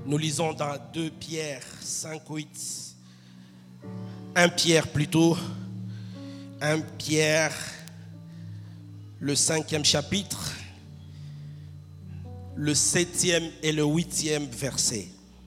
Nous lisons dans 2 Pierre 5:8. 1 Pierre plutôt. 1 Pierre, le 5e chapitre, le 7e et le 8e verset.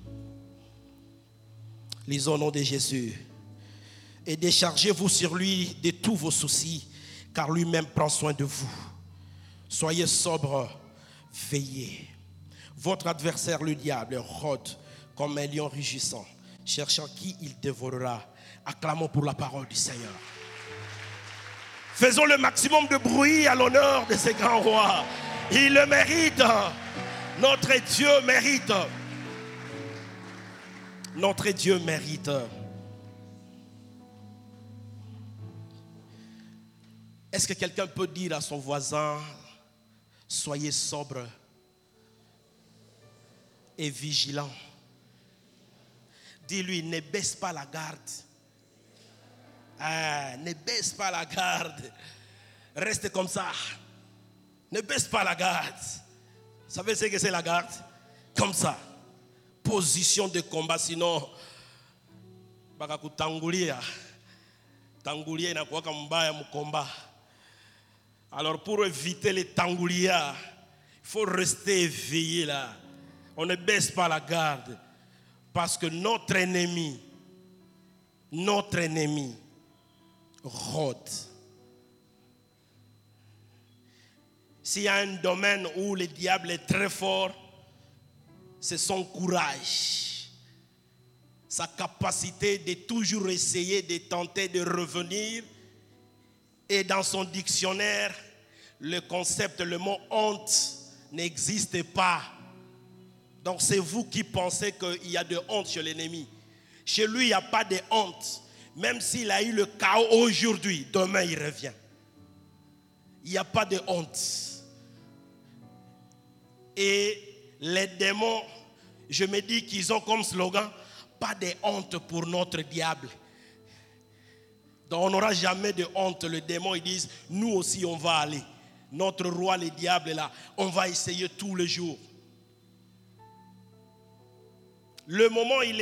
Lisons au nom de Jésus. Et déchargez-vous sur lui de tous vos soucis, car lui-même prend soin de vous. Soyez sobres, veillez. Votre adversaire, le diable, rôde comme un lion rugissant, cherchant qui il dévorera. Acclamons pour la parole du Seigneur. Faisons le maximum de bruit à l'honneur de ce grand roi. Il le mérite. Notre Dieu mérite. Notre Dieu mérite. Est-ce que quelqu'un peut dire à son voisin, soyez sobre et vigilant? Dis-lui, ne baisse pas la garde. Ne baisse pas la garde. Reste comme ça. Ne baisse pas la garde. Vous savez ce que c'est la garde? Comme ça. Position de combat, sinon bakakutangulia. Tangulia inakuwa mbaya mkomba. Alors pour éviter les tangoulias, il faut rester éveillé là. On ne baisse pas la garde. Parce que notre ennemi rôde. S'il y a un domaine où le diable est très fort, c'est son courage, sa capacité de toujours essayer de tenter de revenir. Et dans son dictionnaire, le concept, le mot honte n'existe pas. Donc c'est vous qui pensez qu'il y a de honte chez l'ennemi. Chez lui, il n'y a pas de honte. Même s'il a eu le chaos aujourd'hui, demain il revient. Il n'y a pas de honte. Et les démons, je me dis qu'ils ont comme slogan, pas de honte pour notre diable. Donc on n'aura jamais de honte. Les démons, ils disent, nous aussi on va aller. Notre roi, le diable est là. On va essayer tous les jours. Le moment, il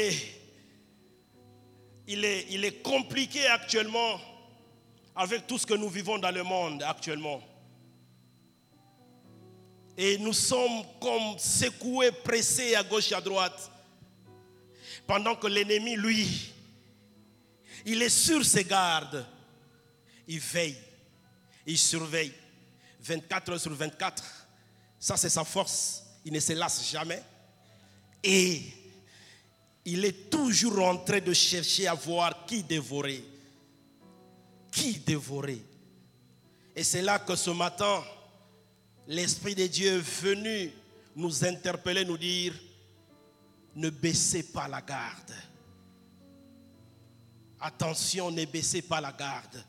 est compliqué actuellement avec tout ce que nous vivons dans le monde actuellement. Et nous sommes comme secoués, pressés à gauche et à droite. Pendant que l'ennemi, lui, il est sur ses gardes. Il veille, il surveille. 24 heures sur 24. Ça, c'est sa force. Il ne se lasse jamais. Et il est toujours en train de chercher à voir qui dévorer. Qui dévorer. Et c'est là que ce matin, l'Esprit de Dieu est venu nous interpeller, nous dire, ne baissez pas la garde. Attention, ne baissez pas la garde.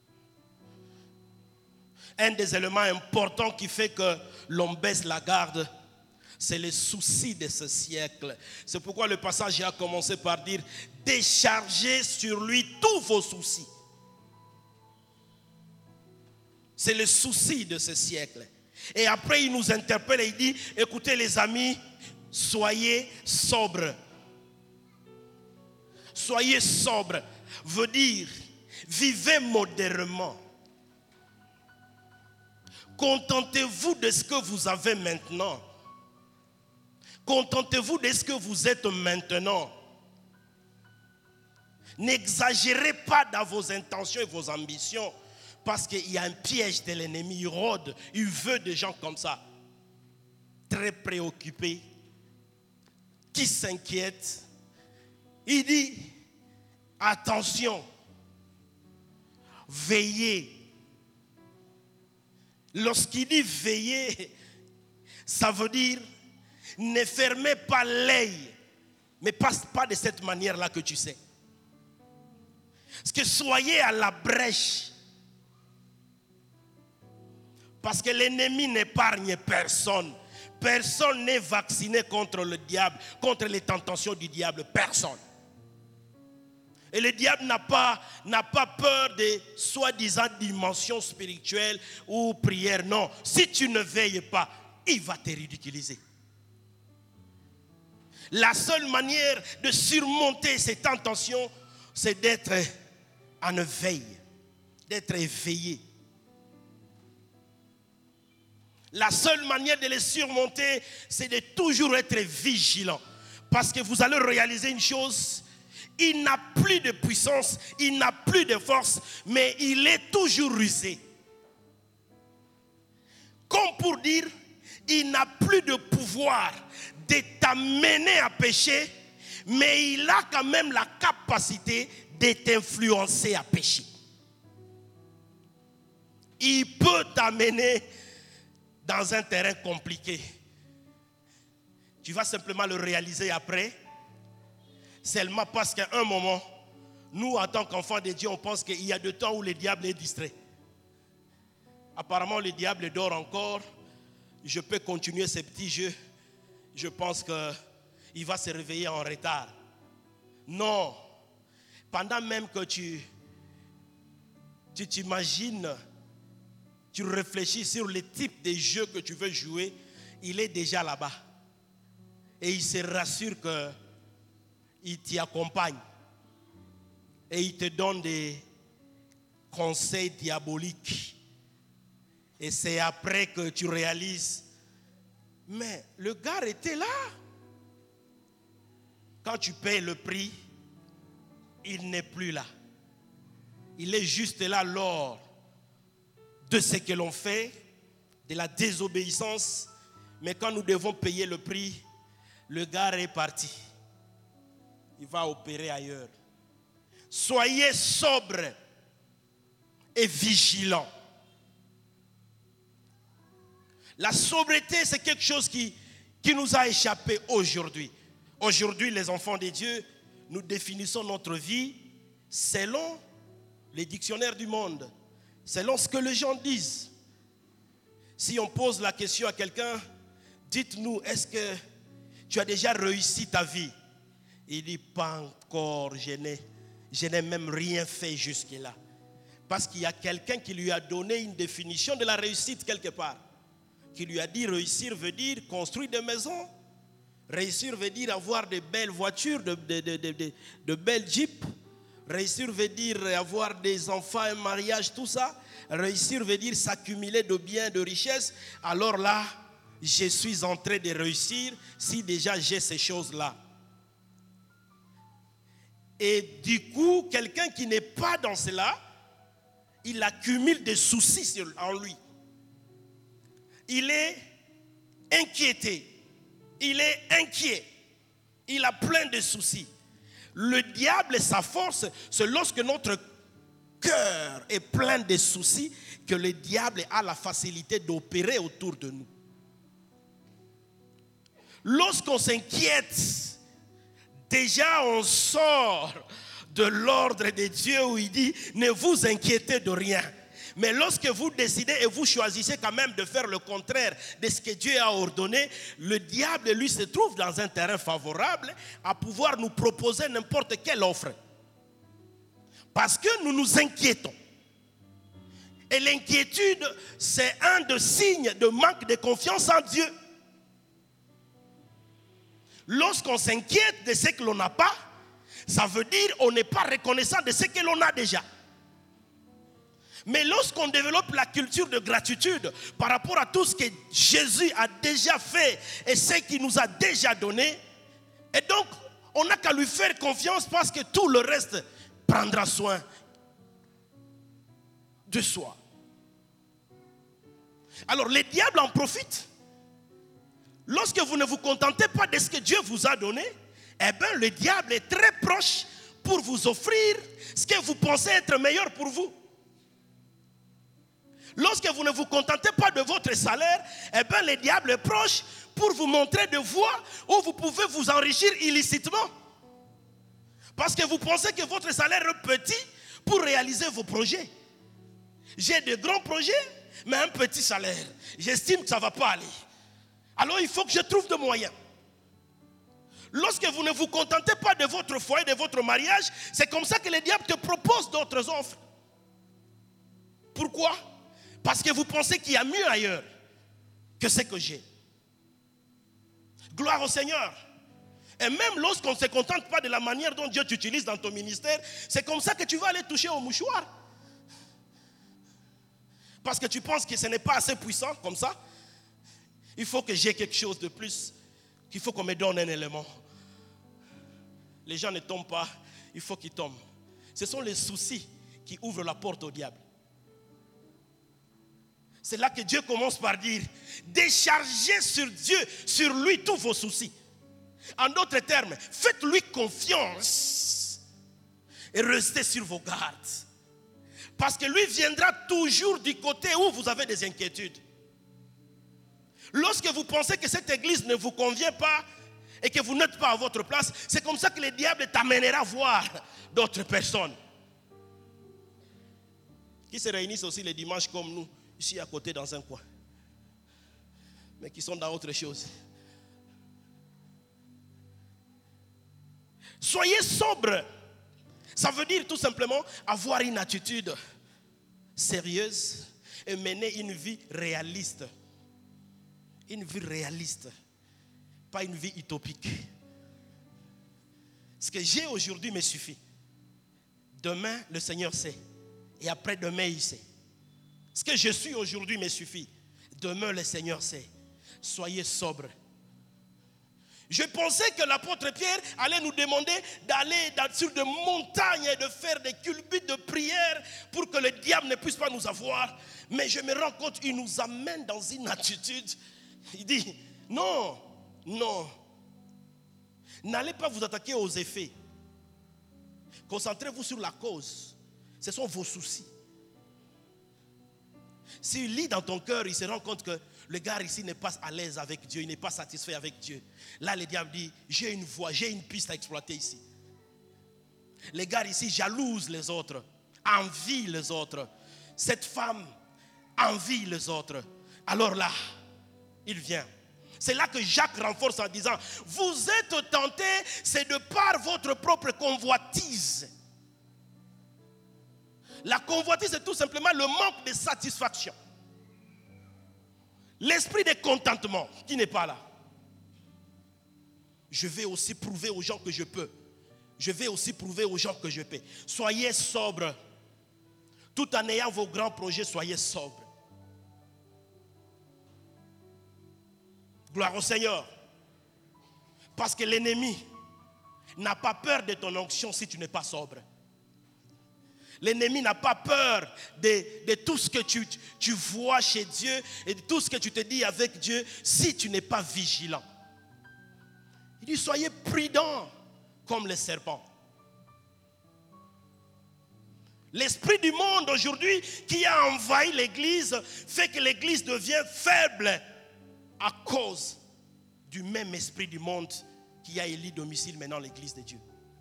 Un des éléments importants qui fait que l'on baisse la garde, c'est les soucis de ce siècle. C'est pourquoi le passage a commencé par dire, déchargez sur lui tous vos soucis. C'est le souci de ce siècle. Et après, il nous interpelle et il dit, écoutez les amis, soyez sobres. Soyez sobres veut dire, vivez modérément. Contentez-vous de ce que vous avez maintenant. Contentez-vous de ce que vous êtes maintenant. N'exagérez pas dans vos intentions et vos ambitions. Parce qu'il y a un piège de l'ennemi. Il rôde. Il veut des gens comme ça. Très préoccupés. Qui s'inquiètent. Il dit, attention. Veillez. Lorsqu'il dit veiller, ça veut dire ne fermez pas l'œil, mais passe pas de cette manière-là que tu sais. Parce que soyez à la brèche. Parce que l'ennemi n'épargne personne. Personne n'est vacciné contre le diable, contre les tentations du diable. Personne. Et le diable n'a pas peur de soi-disant dimension spirituelle ou prière. Non, si tu ne veilles pas, il va te ridiculiser. La seule manière de surmonter ces tentations, c'est d'être en veille, d'être éveillé. La seule manière de les surmonter, c'est de toujours être vigilant. Parce que vous allez réaliser une chose, il n'a plus de puissance, il n'a plus de force, mais il est toujours rusé. Comme pour dire, il n'a plus de pouvoir de t'amener à pécher, mais il a quand même la capacité de t'influencer à pécher. Il peut t'amener dans un terrain compliqué. Tu vas simplement le réaliser après. Seulement parce qu'à un moment, nous en tant qu'enfants de Dieu, on pense qu'il y a des temps où le diable est distrait. Apparemment, le diable dort encore. Je peux continuer ces petits jeux. Je pense qu'il va se réveiller en retard. Non. Pendant même que tu t'imagines, tu réfléchis sur le type de jeu que tu veux jouer, il est déjà là-bas. Et il se rassure qu'il t'y accompagne. Et il te donne des conseils diaboliques. Et c'est après que tu réalises, mais le gars était là. Quand tu payes le prix, il n'est plus là. Il est juste là lors de ce que l'on fait, de la désobéissance. Mais quand nous devons payer le prix, le gars est parti. Il va opérer ailleurs. Soyez sobres et vigilants. La sobriété, c'est quelque chose qui nous a échappé aujourd'hui. Aujourd'hui, les enfants de Dieu, nous définissons notre vie selon les dictionnaires du monde, selon ce que les gens disent. Si on pose la question à quelqu'un, dites-nous, est-ce que tu as déjà réussi ta vie? Il dit, pas encore, je n'ai même rien fait jusque-là. Parce qu'il y a quelqu'un qui lui a donné une définition de la réussite quelque part. Qui lui a dit, réussir veut dire construire des maisons. Réussir veut dire avoir de belles voitures, de belles jeeps. Réussir veut dire avoir des enfants, un mariage, tout ça. Réussir veut dire s'accumuler de biens, de richesses. Alors là, je suis en train de réussir si déjà j'ai ces choses-là. Et du coup, quelqu'un qui n'est pas dans cela, il accumule des soucis en lui. Il est inquiété. Il est inquiet. Il a plein de soucis. Le diable et sa force, c'est lorsque notre cœur est plein de soucis que le diable a la facilité d'opérer autour de nous. Lorsqu'on s'inquiète, déjà on sort de l'ordre de Dieu où il dit ne vous inquiétez de rien. Mais lorsque vous décidez et vous choisissez quand même de faire le contraire de ce que Dieu a ordonné, le diable, lui, se trouve dans un terrain favorable à pouvoir nous proposer n'importe quelle offre. Parce que nous nous inquiétons. Et l'inquiétude, c'est un des signes de manque de confiance en Dieu. Lorsqu'on s'inquiète de ce que l'on n'a pas, ça veut dire qu'on n'est pas reconnaissant de ce que l'on a déjà. Mais lorsqu'on développe la culture de gratitude par rapport à tout ce que Jésus a déjà fait et ce qu'il nous a déjà donné, et donc on n'a qu'à lui faire confiance parce que tout le reste prendra soin de soi. Alors le diable en profite. Lorsque vous ne vous contentez pas de ce que Dieu vous a donné, eh bien le diable est très proche pour vous offrir ce que vous pensez être meilleur pour vous. Lorsque vous ne vous contentez pas de votre salaire, eh bien le diable est proche pour vous montrer des voies où vous pouvez vous enrichir illicitement. Parce que vous pensez que votre salaire est petit pour réaliser vos projets. J'ai de grands projets, mais un petit salaire. J'estime que ça ne va pas aller. Alors il faut que je trouve des moyens. Lorsque vous ne vous contentez pas de votre foyer, de votre mariage, c'est comme ça que le diable te propose d'autres offres. Pourquoi ? Parce que vous pensez qu'il y a mieux ailleurs que ce que j'ai. Gloire au Seigneur. Et même lorsqu'on ne se contente pas de la manière dont Dieu t'utilise dans ton ministère, c'est comme ça que tu vas aller toucher au mouchoir. Parce que tu penses que ce n'est pas assez puissant comme ça. Il faut que j'ai quelque chose de plus. Il faut qu'on me donne un élément. Les gens ne tombent pas, il faut qu'ils tombent. Ce sont les soucis qui ouvrent la porte au diable. C'est là que Dieu commence par dire, déchargez sur Dieu, sur lui tous vos soucis. En d'autres termes, faites-lui confiance et restez sur vos gardes. Parce que lui viendra toujours du côté où vous avez des inquiétudes. Lorsque vous pensez que cette église ne vous convient pas et que vous n'êtes pas à votre place, c'est comme ça que le diable t'amènera voir d'autres personnes qui se réunissent aussi les dimanches comme nous, ici à côté dans un coin, mais qui sont dans autre chose. Soyez sobre. Ça veut dire tout simplement avoir une attitude sérieuse et mener une vie réaliste. Une vie réaliste, pas une vie utopique. Ce que j'ai aujourd'hui me suffit. Demain, le Seigneur sait. Et après-demain, il sait. Ce que je suis aujourd'hui me suffit. Demain, le Seigneur sait. Soyez sobres. Je pensais que l'apôtre Pierre allait nous demander d'aller sur des montagnes et de faire des culbutes de prière pour que le diable ne puisse pas nous avoir. Mais je me rends compte qu'il nous amène dans une attitude. Il dit, non. N'allez pas vous attaquer aux effets. Concentrez-vous sur la cause. Ce sont vos soucis. S'il lit dans ton cœur, il se rend compte que le gars ici n'est pas à l'aise avec Dieu, il n'est pas satisfait avec Dieu. Là, le diable dit, j'ai une voie, j'ai une piste à exploiter ici. Les gars ici jalousent les autres, envient les autres. Cette femme envie les autres. Alors là, il vient. C'est là que Jacques renforce en disant, vous êtes tentés, c'est de par votre propre convoitise. La convoitise, c'est tout simplement le manque de satisfaction. L'esprit de contentement qui n'est pas là. Je vais aussi prouver aux gens que je peux. Je vais aussi prouver aux gens que je peux. Soyez sobres. Tout en ayant vos grands projets, soyez sobres. Gloire au Seigneur. Parce que l'ennemi n'a pas peur de ton onction si tu n'es pas sobre. L'ennemi n'a pas peur de tout ce que tu vois chez Dieu et de tout ce que tu te dis avec Dieu si tu n'es pas vigilant. Il dit, soyez prudents comme les serpents. L'esprit du monde aujourd'hui qui a envahi l'église fait que l'église devient faible à cause du même esprit du monde qui a élu domicile maintenant l'église de Dieu.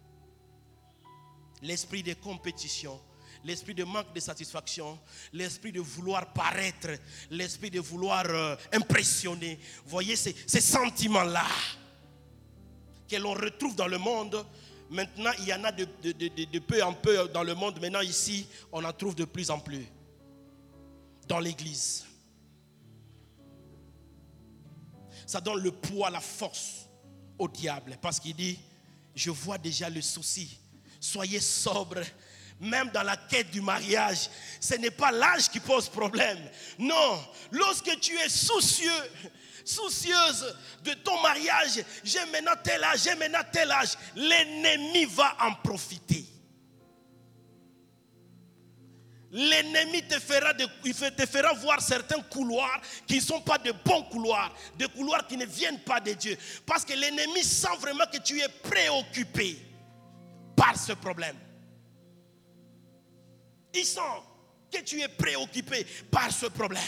L'esprit de compétition, l'esprit de manque de satisfaction, l'esprit de vouloir paraître, l'esprit de vouloir impressionner. Voyez ces sentiments-là que l'on retrouve dans le monde. Maintenant, il y en a de peu en peu dans le monde. Maintenant, ici, on en trouve de plus en plus dans l'église. Ça donne le poids, la force au diable. Parce qu'il dit, je vois déjà le souci. Soyez sobres. Même dans la quête du mariage, ce n'est pas l'âge qui pose problème. Non, lorsque tu es soucieuse de ton mariage, j'ai maintenant tel âge, l'ennemi va en profiter. L'ennemi te fera voir certains couloirs qui ne sont pas de bons couloirs, des couloirs qui ne viennent pas de Dieu. Parce que l'ennemi sent vraiment que tu es préoccupé par ce problème. Il sent que tu es préoccupé par ce problème.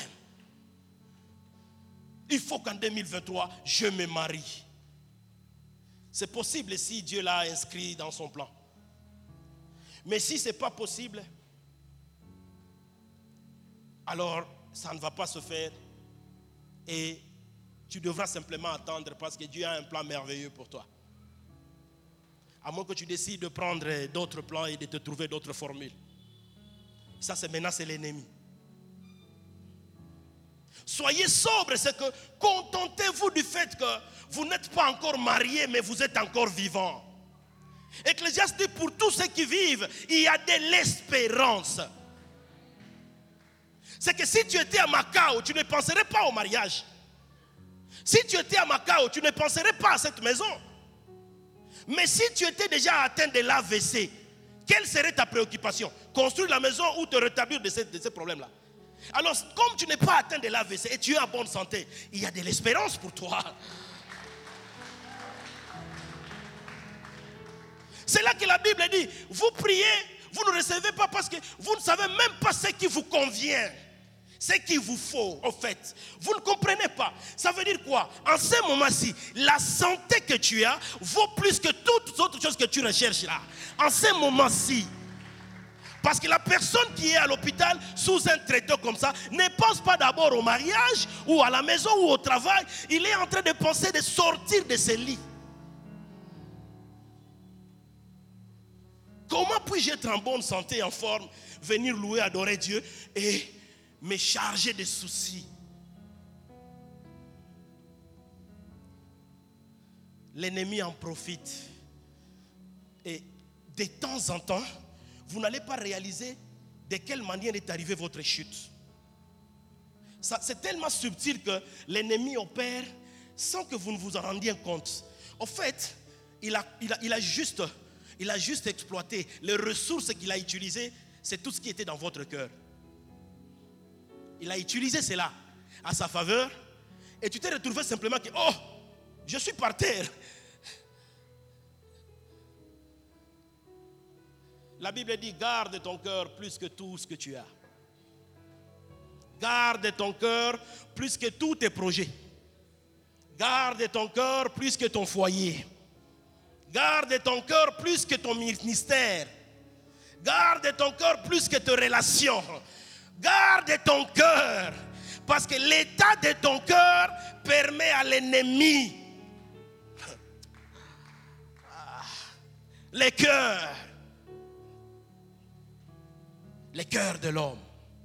Il faut qu'en 2023, je me marie. C'est possible si Dieu l'a inscrit dans son plan. Mais si ce n'est pas possible, alors ça ne va pas se faire. Et tu devras simplement attendre parce que Dieu a un plan merveilleux pour toi. À moins que tu décides de prendre d'autres plans et de te trouver d'autres formules. Ça, c'est l'ennemi. Soyez sobre, c'est que contentez-vous du fait que vous n'êtes pas encore marié, mais vous êtes encore vivant. Ecclésiaste dit, pour tous ceux qui vivent, il y a de l'espérance. C'est que si tu étais à Macao, tu ne penserais pas au mariage. Si tu étais à Macao, tu ne penserais pas à cette maison. Mais si tu étais déjà atteint de l'AVC, quelle serait ta préoccupation? Construire la maison ou te rétablir de ces problèmes-là? Alors, comme tu n'es pas atteint de l'AVC et tu es en bonne santé, il y a de l'espérance pour toi. C'est là que la Bible dit, vous priez, vous ne recevez pas parce que vous ne savez même pas ce qui vous convient. Ce qu'il vous faut, en fait. Vous ne comprenez pas. Ça veut dire quoi? En ce moment-ci, la santé que tu as vaut plus que toutes les autres choses que tu recherches là. En ce moment-ci. Parce que la personne qui est à l'hôpital sous un traitement comme ça ne pense pas d'abord au mariage ou à la maison ou au travail. Il est en train de penser de sortir de ce lit. Comment puis-je être en bonne santé, en forme, venir louer, adorer Dieu et me charger de soucis? L'ennemi en profite. Et de temps en temps, vous n'allez pas réaliser de quelle manière est arrivée votre chute. C'est tellement subtil que l'ennemi opère sans que vous ne vous en rendiez compte. En fait, il a juste exploité les ressources qu'il a utilisées, c'est tout ce qui était dans votre cœur. Il a utilisé cela à sa faveur et tu t'es retrouvé simplement que, oh, je suis par terre. La Bible dit, garde ton cœur plus que tout ce que tu as. Garde ton cœur plus que tous tes projets. Garde ton cœur plus que ton foyer. Garde ton cœur plus que ton ministère. Garde ton cœur plus que tes relations. Garde ton cœur. Parce que l'état de ton cœur permet à l'ennemi. Le cœur de l'homme.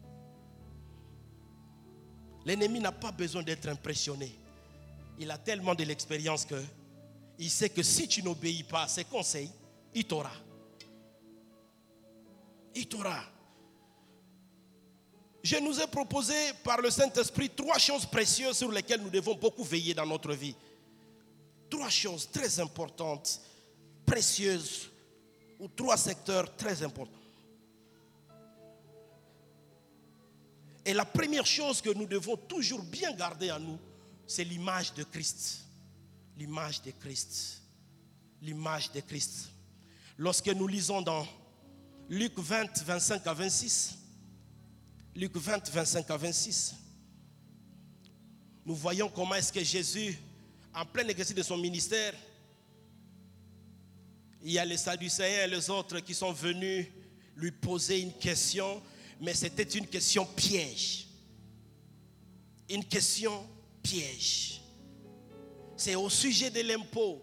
L'ennemi n'a pas besoin d'être impressionné. Il a tellement de l'expérience que il sait que si tu n'obéis pas à ses conseils, il t'aura. Il t'aura. Je nous ai proposé par le Saint-Esprit 3 choses précieuses sur lesquelles nous devons beaucoup veiller dans notre vie. 3 choses très importantes, précieuses, ou 3 secteurs très importants. Et la première chose que nous devons toujours bien garder en nous, c'est l'image de Christ. L'image de Christ. L'image de Christ. Lorsque nous lisons dans Luc 20, 25 à 26, Luc 20, 25 à 26, nous voyons comment est-ce que Jésus, en plein exercice de son ministère, il y a les Sadducéens et les autres qui sont venus lui poser une question, mais c'était une question piège. Une question piège. C'est au sujet de l'impôt.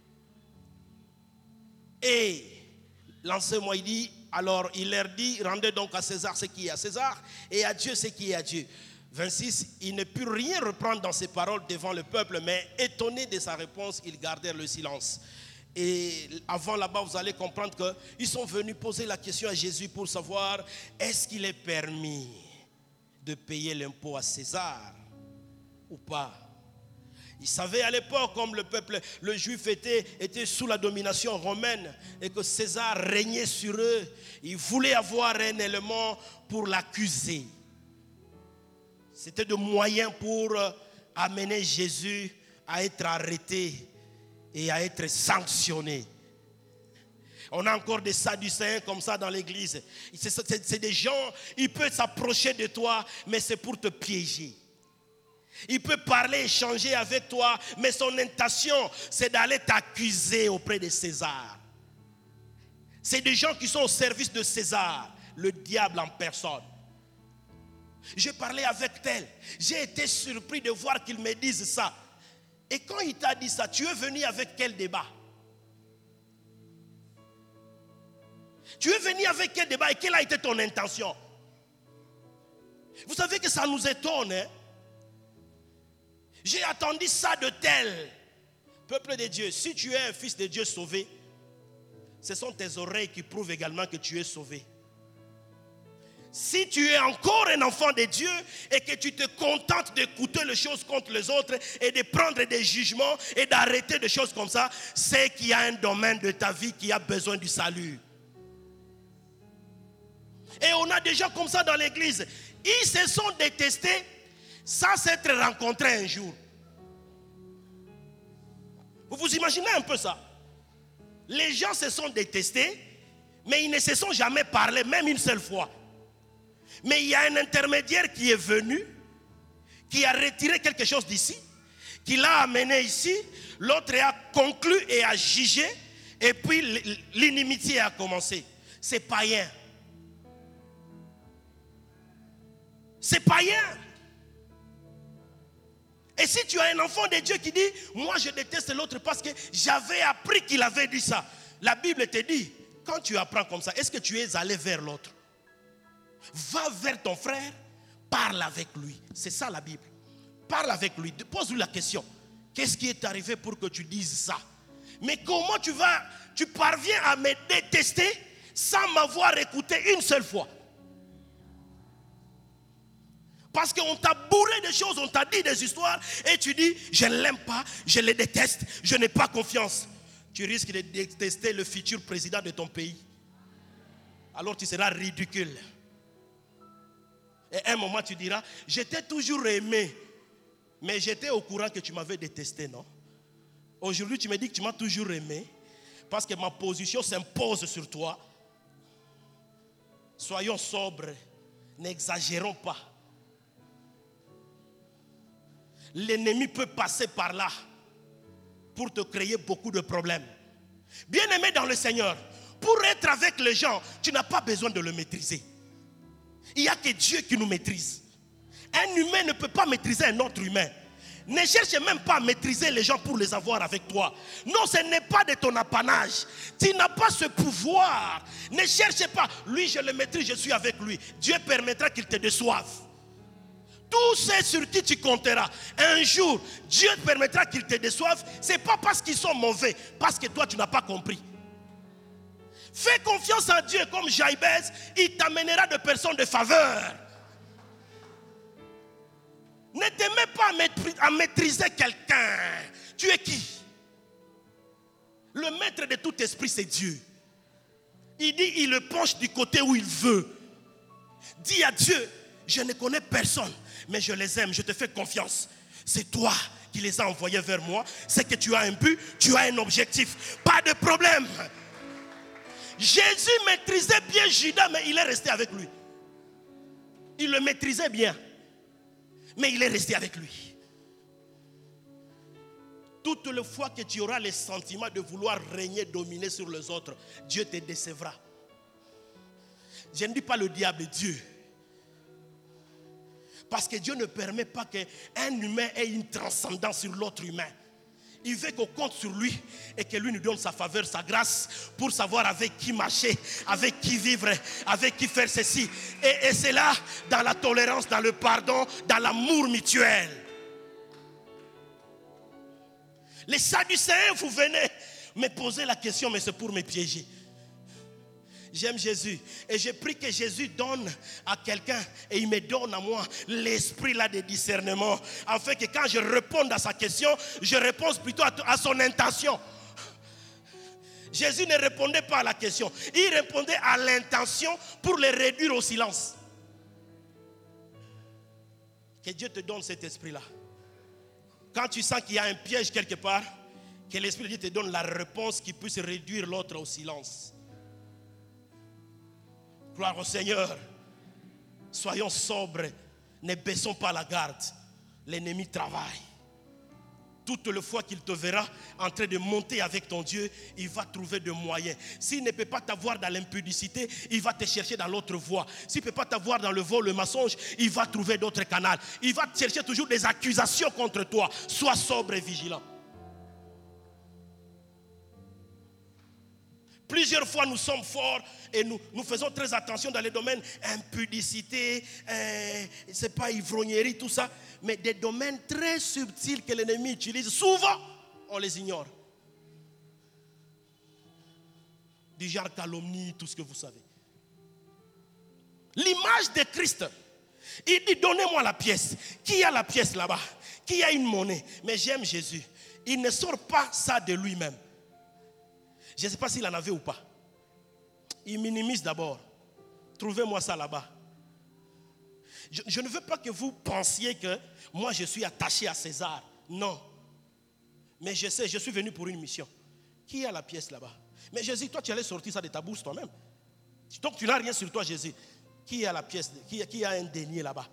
Et l'enseignement, il dit, alors il leur dit, rendez donc à César ce qui est à César et à Dieu ce qui est à Dieu. 26, il ne put rien reprendre dans ses paroles devant le peuple, mais étonné de sa réponse, ils gardèrent le silence. Et avant là-bas, vous allez comprendre qu'ils sont venus poser la question à Jésus pour savoir est-ce qu'il est permis de payer l'impôt à César ou pas. Ils savaient à l'époque, comme le peuple, le juif était sous la domination romaine et que César régnait sur eux. Ils voulaient avoir un élément pour l'accuser. C'était de moyens pour amener Jésus à être arrêté et à être sanctionné. On a encore des Sadducéens comme ça dans l'église. C'est des gens, ils peuvent s'approcher de toi, mais c'est pour te piéger. Il peut parler, échanger avec toi, mais son intention, c'est d'aller t'accuser auprès de César. C'est des gens qui sont au service de César, le diable en personne. J'ai parlé avec tel, j'ai été surpris de voir qu'il me dise ça. Et quand il t'a dit ça, tu es venu avec quel débat? Tu es venu avec quel débat et quelle a été ton intention? Vous savez que ça nous étonne, hein? J'ai attendu ça de tel. Peuple de Dieu, si tu es un fils de Dieu sauvé, ce sont tes oreilles qui prouvent également que tu es sauvé. Si tu es encore un enfant de Dieu et que tu te contentes d'écouter les choses contre les autres et de prendre des jugements et d'arrêter des choses comme ça, c'est qu'il y a un domaine de ta vie qui a besoin du salut. Et on a des gens comme ça dans l'église. Ils se sont détestés sans s'être rencontrés un jour. Vous vous imaginez un peu ça? Les gens se sont détestés, mais ils ne se sont jamais parlé, même une seule fois. Mais il y a un intermédiaire qui est venu, qui a retiré quelque chose d'ici, qui l'a amené ici, l'autre a conclu et a jugé, et puis l'inimitié a commencé. C'est païen. C'est païen. Et si tu as un enfant de Dieu qui dit, moi je déteste l'autre parce que j'avais appris qu'il avait dit ça. La Bible te dit, quand tu apprends comme ça, est-ce que tu es allé vers l'autre? Va vers ton frère, parle avec lui. C'est ça la Bible. Parle avec lui, pose-lui la question. Qu'est-ce qui est arrivé pour que tu dises ça? Mais comment tu parviens à me détester sans m'avoir écouté une seule fois? Parce qu'on t'a bourré des choses, on t'a dit des histoires et tu dis, je ne l'aime pas, je le déteste, je n'ai pas confiance. Tu risques de détester le futur président de ton pays. Alors tu seras ridicule. Et à un moment tu diras, je t'ai toujours aimé, mais j'étais au courant que tu m'avais détesté, non? Aujourd'hui tu me dis que tu m'as toujours aimé, parce que ma position s'impose sur toi. Soyons sobres, n'exagérons pas. L'ennemi peut passer par là pour te créer beaucoup de problèmes. Bien-aimé dans le Seigneur, pour être avec les gens, tu n'as pas besoin de le maîtriser. Il n'y a que Dieu qui nous maîtrise. Un humain ne peut pas maîtriser un autre humain. Ne cherche même pas à maîtriser les gens pour les avoir avec toi. Non, ce n'est pas de ton apanage. Tu n'as pas ce pouvoir. Ne cherche pas. Lui, je le maîtrise, je suis avec lui. Dieu permettra qu'il te déçoive. Tous ceux sur qui tu compteras, un jour, Dieu te permettra qu'ils te déçoivent. Ce n'est pas parce qu'ils sont mauvais, parce que toi, tu n'as pas compris. Fais confiance en Dieu comme Jaïbès, il t'amènera de personnes de faveur. Ne te mets pas à maîtriser quelqu'un. Tu es qui? Le maître de tout esprit, c'est Dieu. Il dit, il le penche du côté où il veut. Dis à Dieu, je ne connais personne, mais je les aime, je te fais confiance. C'est toi qui les as envoyés vers moi. C'est que tu as un but, tu as un objectif. Pas de problème. Jésus maîtrisait bien Judas, mais il est resté avec lui. Il le maîtrisait bien, mais il est resté avec lui. Toutes les fois que tu auras le sentiment de vouloir régner, dominer sur les autres, Dieu te décevra. Je ne dis pas le diable, Dieu. Parce que Dieu ne permet pas qu'un humain ait une transcendance sur l'autre humain. Il veut qu'on compte sur lui et que lui nous donne sa faveur, sa grâce pour savoir avec qui marcher, avec qui vivre, avec qui faire ceci. Et c'est là, dans la tolérance, dans le pardon, dans l'amour mutuel. Les Sadducéens, vous venez me poser la question, mais c'est pour me piéger. J'aime Jésus et je prie que Jésus donne à quelqu'un et il me donne à moi l'esprit là de discernement, afin que quand je réponde à sa question, je réponds plutôt à son intention. Jésus ne répondait pas à la question, il répondait à l'intention pour le réduire au silence. Que Dieu te donne cet esprit là. Quand tu sens qu'il y a un piège quelque part, que l'esprit de Dieu te donne la réponse qui puisse réduire l'autre au silence. Gloire au Seigneur. Soyons sobres. Ne baissons pas la garde. L'ennemi travaille. Toutes les fois qu'il te verra en train de monter avec ton Dieu, il va trouver des moyens. S'il ne peut pas t'avoir dans l'impudicité, il va te chercher dans l'autre voie. S'il ne peut pas t'avoir dans le vol, le mensonge, il va trouver d'autres canaux. Il va chercher toujours des accusations contre toi. Sois sobre et vigilant. Plusieurs fois, nous sommes forts et nous faisons très attention dans les domaines impudicité, c'est pas ivrognerie, tout ça. Mais des domaines très subtils que l'ennemi utilise, souvent, on les ignore. Du genre calomnie, tout ce que vous savez. L'image de Christ, il dit, donnez-moi la pièce. Qui a la pièce là-bas? Qui a une monnaie? Mais j'aime Jésus. Il ne sort pas ça de lui-même. Je ne sais pas s'il en avait ou pas. Il minimise d'abord. Trouvez-moi ça là-bas. Je ne veux pas que vous pensiez que moi je suis attaché à César. Non. Mais je sais, je suis venu pour une mission. Qui a la pièce là-bas? Mais Jésus, toi tu allais sortir ça de ta bourse toi-même. Donc tu n'as rien sur toi, Jésus. Qui a la pièce? Qui a un denier là-bas?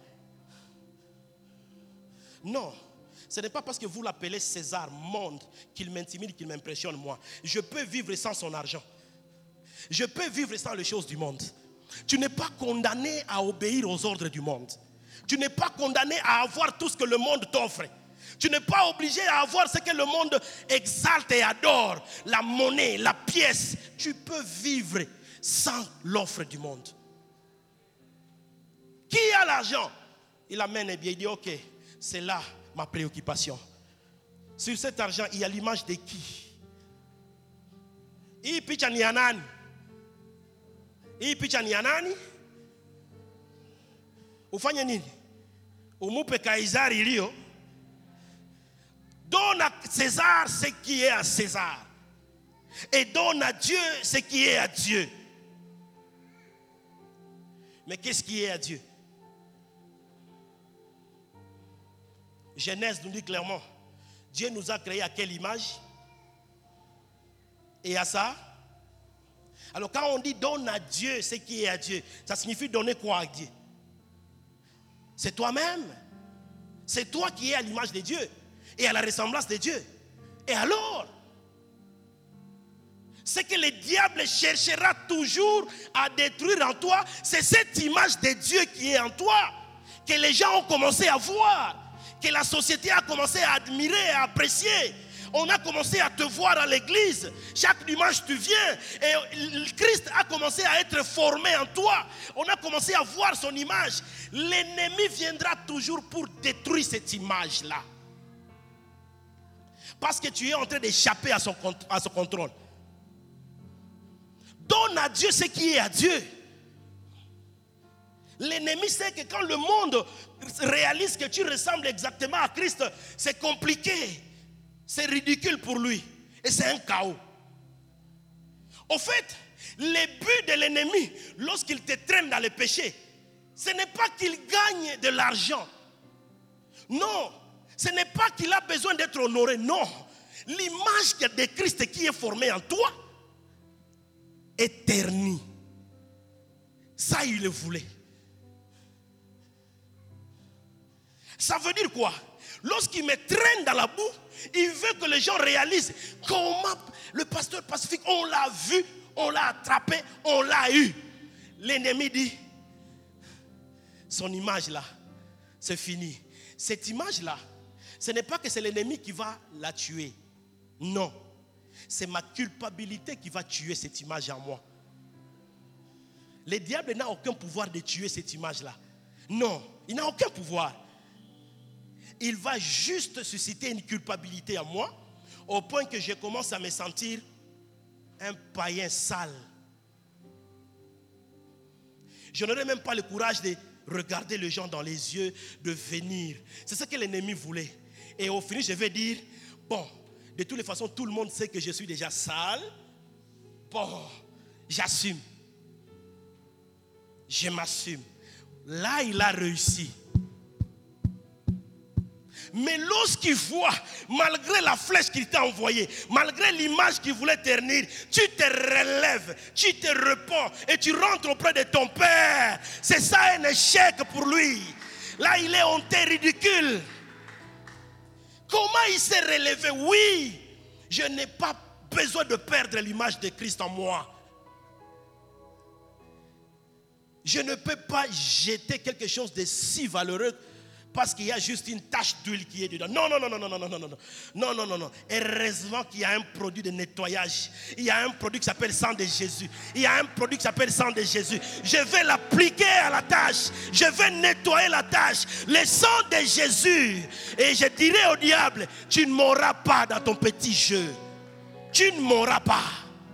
Non. Ce n'est pas parce que vous l'appelez César, monde, qu'il m'intimide, qu'il m'impressionne moi. Je peux vivre sans son argent. Je peux vivre sans les choses du monde. Tu n'es pas condamné à obéir aux ordres du monde. Tu n'es pas condamné à avoir tout ce que le monde t'offre. Tu n'es pas obligé à avoir ce que le monde exalte et adore. La monnaie, la pièce. Tu peux vivre sans l'offre du monde. Qui a l'argent? Il amène et bien il dit ok, c'est là ma préoccupation. Sur cet argent, il y a l'image de qui? Hii picha ni ya nani? Hii picha ni ya nani? Ufanye nini? Umupe Kaisari ilio. Donne à César ce qui est à César. Et donne à Dieu ce qui est à Dieu. Mais qu'est-ce qui est à Dieu? Genèse nous dit clairement, Dieu nous a créé à quelle image? Et à ça? Alors quand on dit donne à Dieu ce qui est à Dieu, ça signifie donner quoi à Dieu? C'est toi-même. C'est toi qui es à l'image de Dieu et à la ressemblance de Dieu. Et alors, ce que le diable cherchera toujours à détruire en toi, c'est cette image de Dieu qui est en toi, que les gens ont commencé à voir, que la société a commencé à admirer, à apprécier. On a commencé à te voir à l'église. Chaque dimanche tu viens et Christ a commencé à être formé en toi. On a commencé à voir son image. L'ennemi viendra toujours pour détruire cette image-là. Parce que tu es en train d'échapper à son contrôle. Donne à Dieu ce qui est à Dieu. L'ennemi sait que quand le monde réalise que tu ressembles exactement à Christ, c'est compliqué. C'est ridicule pour lui. Et c'est un chaos. Au fait, le but de l'ennemi, lorsqu'il te traîne dans le péché, ce n'est pas qu'il gagne de l'argent. Non. Ce n'est pas qu'il a besoin d'être honoré. Non. L'image de Christ qui est formée en toi est ternie. Ça, il le voulait. Ça veut dire quoi? Lorsqu'il me traîne dans la boue, il veut que les gens réalisent comment le pasteur Pacifique, on l'a vu, on l'a attrapé, on l'a eu. L'ennemi dit, son image là, c'est fini. Cette image là, ce n'est pas que c'est l'ennemi qui va la tuer. Non, c'est ma culpabilité qui va tuer cette image en moi. Le diable n'a aucun pouvoir de tuer cette image là. Non, il n'a aucun pouvoir. Il va juste susciter une culpabilité en moi au point que je commence à me sentir un païen sale. Je n'aurai même pas le courage de regarder les gens dans les yeux, de venir. C'est ce que l'ennemi voulait. Et au final, je vais dire, bon, de toutes les façons, tout le monde sait que je suis déjà sale. Bon, j'assume. Je m'assume. Là, il a réussi. Mais lorsqu'il voit, malgré la flèche qu'il t'a envoyée, malgré l'image qu'il voulait ternir, tu te relèves, tu te repens et tu rentres auprès de ton Père. C'est ça un échec pour lui. Là, il est honteux, ridicule. Comment il s'est relevé? Oui, je n'ai pas besoin de perdre l'image de Christ en moi. Je ne peux pas jeter quelque chose de si valeureux parce qu'il y a juste une tache d'huile qui est dedans. Non, non, non, non, non, non, non, non, non, non, non, non, non. Heureusement qu'il y a un produit de nettoyage. Il y a un produit qui s'appelle sang de Jésus. Il y a un produit qui s'appelle sang de Jésus. Je vais l'appliquer à la tâche. Je vais nettoyer la tâche. Le sang de Jésus. Et je dirai au diable, tu ne mourras pas dans ton petit jeu. Tu ne mourras pas.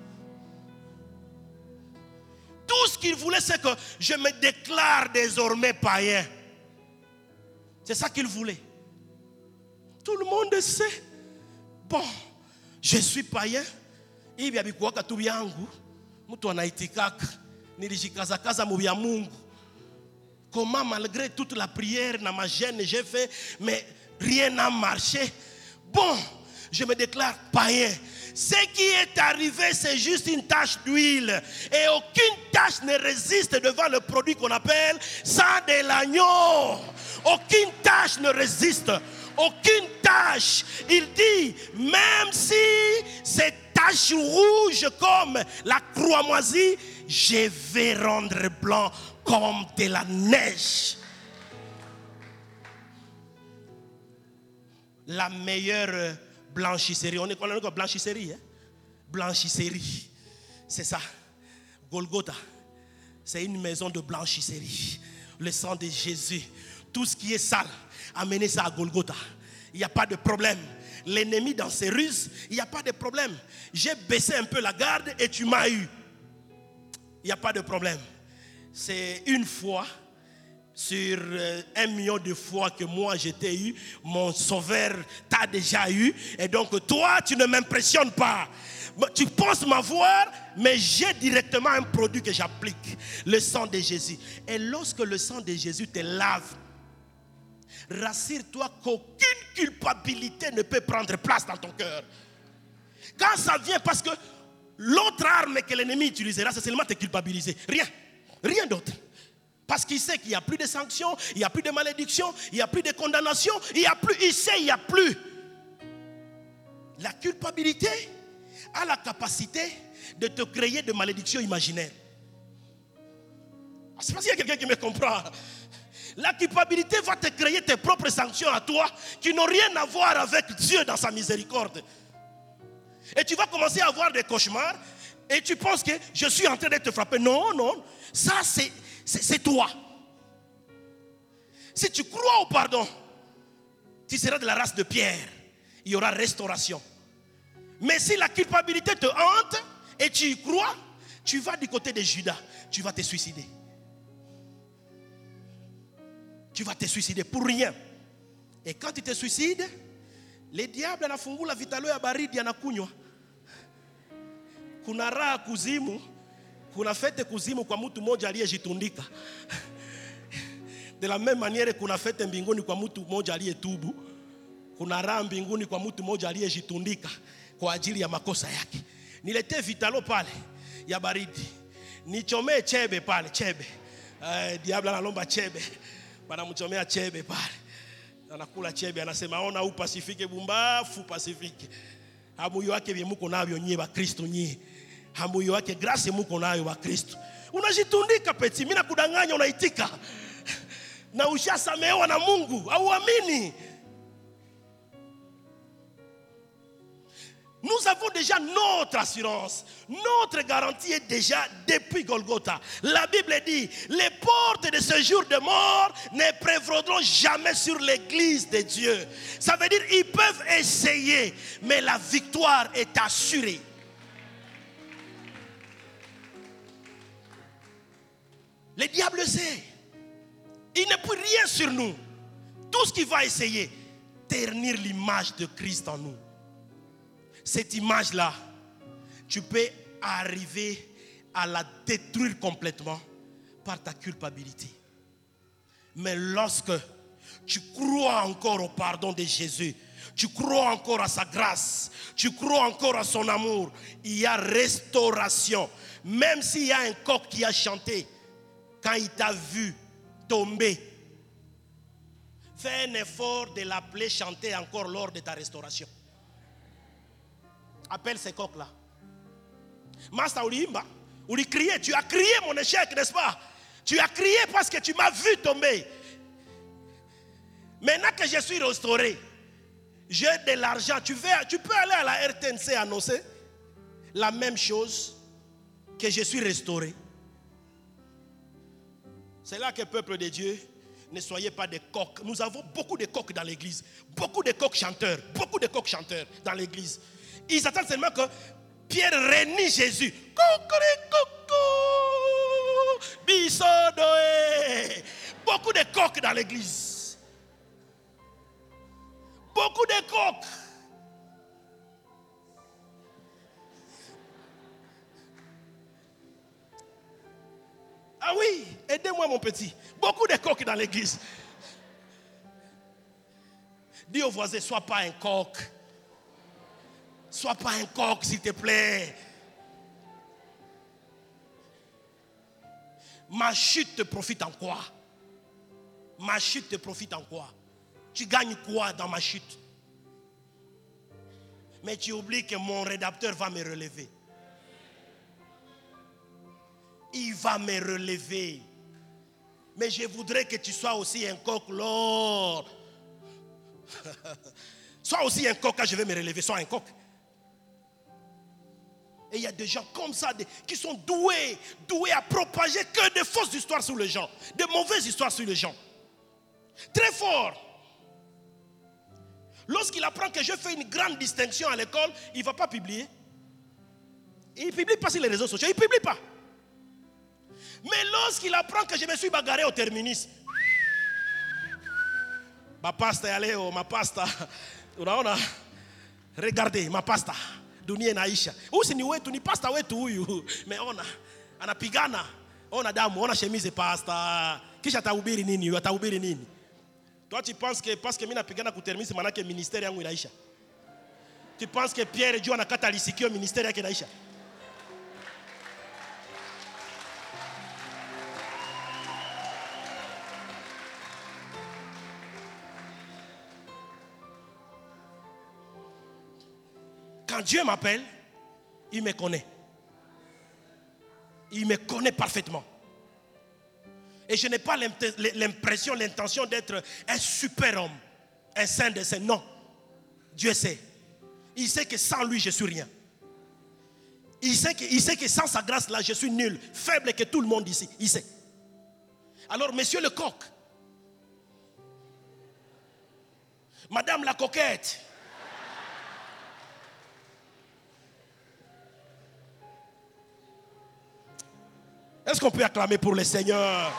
Tout ce qu'il voulait, c'est que je me déclare désormais païen. C'est ça qu'il voulait. Tout le monde sait. Bon, je suis païen. Comment malgré toute la prière, dans ma gêne, j'ai fait, mais rien n'a marché. Bon, je me déclare païen. Ce qui est arrivé, c'est juste une tache d'huile. Et aucune tache ne résiste devant le produit qu'on appelle sang de l'agneau. Aucune tache ne résiste. Aucune tache. Il dit, même si c'est tache rouge comme la cramoisie, je vais rendre blanc comme de la neige. La meilleure blanchisserie. On est quoi blanchisserie, hein? Blanchisserie. C'est ça. Golgotha. C'est une maison de blanchisserie. Le sang de Jésus. Tout ce qui est sale, amenez ça à Golgotha. Il n'y a pas de problème. L'ennemi dans ses ruses, il n'y a pas de problème. J'ai baissé un peu la garde et tu m'as eu. Il n'y a pas de problème. C'est une fois sur 1 million de fois que moi je t'ai eu, mon sauveur t'a déjà eu. Et donc toi, tu ne m'impressionnes pas. Tu penses m'avoir, mais j'ai directement un produit que j'applique. Le sang de Jésus. Et lorsque le sang de Jésus te lave, rassure-toi qu'aucune culpabilité ne peut prendre place dans ton cœur. Quand ça vient, parce que l'autre arme que l'ennemi utilisera, c'est seulement te culpabiliser. Rien d'autre. Parce qu'il sait qu'il n'y a plus de sanctions, il n'y a plus de malédictions, il n'y a plus de condamnation, il sait il n'y a plus. La culpabilité a la capacité de te créer de malédictions imaginaires. C'est parce qu'il y a quelqu'un qui me comprend. La culpabilité va te créer tes propres sanctions à toi qui n'ont rien à voir avec Dieu dans sa miséricorde. Et tu vas commencer à avoir des cauchemars et tu penses que je suis en train de te frapper. Non, non, ça c'est toi. Si tu crois au pardon, tu seras de la race de Pierre. Il y aura restauration. Mais si la culpabilité te hante et tu y crois, tu vas du côté de Judas. Tu vas te suicider. Tu vas te suicider pour rien. Et quand tu te suicides, le diable anafungula vitalo ya baridi anakunywa. Kuna raha kuzimu, kuna fete kuzimu kwa mtu mmoja aliyejitundika. De la même manière kuna fete mbinguni kwa mtu mmoja aliyetubu. Kuna raha mbinguni kwa mtu mmoja aliyejitundika kwa ajili ya makosa yake. Niletee vitalo pale ya baridi. Nichomee chebe pale, chebe. Diablo analomba chebe. Wanamchomea chebe pale. Anakula chebe, anasema ona upasifike bumbafu pasifike. Hamuyo wake vye muko navyo nyie wa Kristo nyie. Hamuyo wake grace muko nayo wa Kristo. Unajitundika peti, mimi nakudanganya unaitika. Na ushasamehewa na Mungu, hauamini. Nous avons déjà notre assurance. Notre garantie est déjà depuis Golgotha. La Bible dit, les portes de ce jour de mort ne prévaudront jamais sur l'église de Dieu. Ça veut dire ils peuvent essayer, mais la victoire est assurée. Le diable sait. Il ne peut rien sur nous. Tout ce qu'il va essayer, ternir l'image de Christ en nous. Cette image-là, tu peux arriver à la détruire complètement par ta culpabilité. Mais lorsque tu crois encore au pardon de Jésus, tu crois encore à sa grâce, tu crois encore à son amour, il y a restauration. Même s'il y a un coq qui a chanté, quand il t'a vu tomber, fais un effort de l'appeler chanter encore lors de ta restauration. Appelle ces coqs-là. Master Ulimba, Uli crié, tu as crié mon échec, n'est-ce pas? Tu as crié parce que tu m'as vu tomber. Maintenant que je suis restauré, j'ai de l'argent. Tu peux aller à la RTNC annoncer la même chose, que je suis restauré. C'est là que le peuple de Dieu, ne soyez pas des coqs. Nous avons beaucoup de coqs dans l'église. Beaucoup de coqs chanteurs. Beaucoup de coqs chanteurs dans l'église. Ils attendent seulement que Pierre renie Jésus. Beaucoup de coqs dans l'église. Beaucoup de coqs. Ah oui, aidez-moi mon petit. Beaucoup de coqs dans l'église. Dis au voisin, sois pas un coq. Sois pas un coq, s'il te plaît. Ma chute te profite en quoi? Ma chute te profite en quoi? Tu gagnes quoi dans ma chute? Mais tu oublies que mon rédacteur va me relever. Il va me relever. Mais je voudrais que tu sois aussi un coq, Lord. Sois aussi un coq quand je vais me relever. Sois un coq. Et il y a des gens comme ça qui sont doués à propager que de fausses histoires sur les gens, de mauvaises histoires sur les gens. Très fort. Lorsqu'il apprend que je fais une grande distinction à l'école, il ne va pas publier. Il ne publie pas sur les réseaux sociaux. Il ne publie pas. Mais lorsqu'il apprend que je me suis bagarré au terminus, ma pasta, allez, ma pasta, regardez, ma pasta, dunia inaisha. Usi ni wetu, ni pasta wetu huyu. Meona, anapigana, ona damu, ona chemise pasta. Kisha atahubiri nini, atahubiri nini? Toi tu penses que parce que mimi napigana ku terminus manake ministère yangu inaisha? Tu penses que Pierre Dieu anakata lisikio ministère yake inaisha? Quand Dieu m'appelle, il me connaît. Il me connaît parfaitement. Et je n'ai pas l'impression, l'intention d'être un super homme, un saint de saints. Non. Dieu sait. Il sait que sans lui, je suis rien. Il sait que sans sa grâce là, je suis nul, faible que tout le monde ici. Il sait. Alors, monsieur le coq, madame la coquette, est-ce qu'on peut acclamer pour le Seigneur?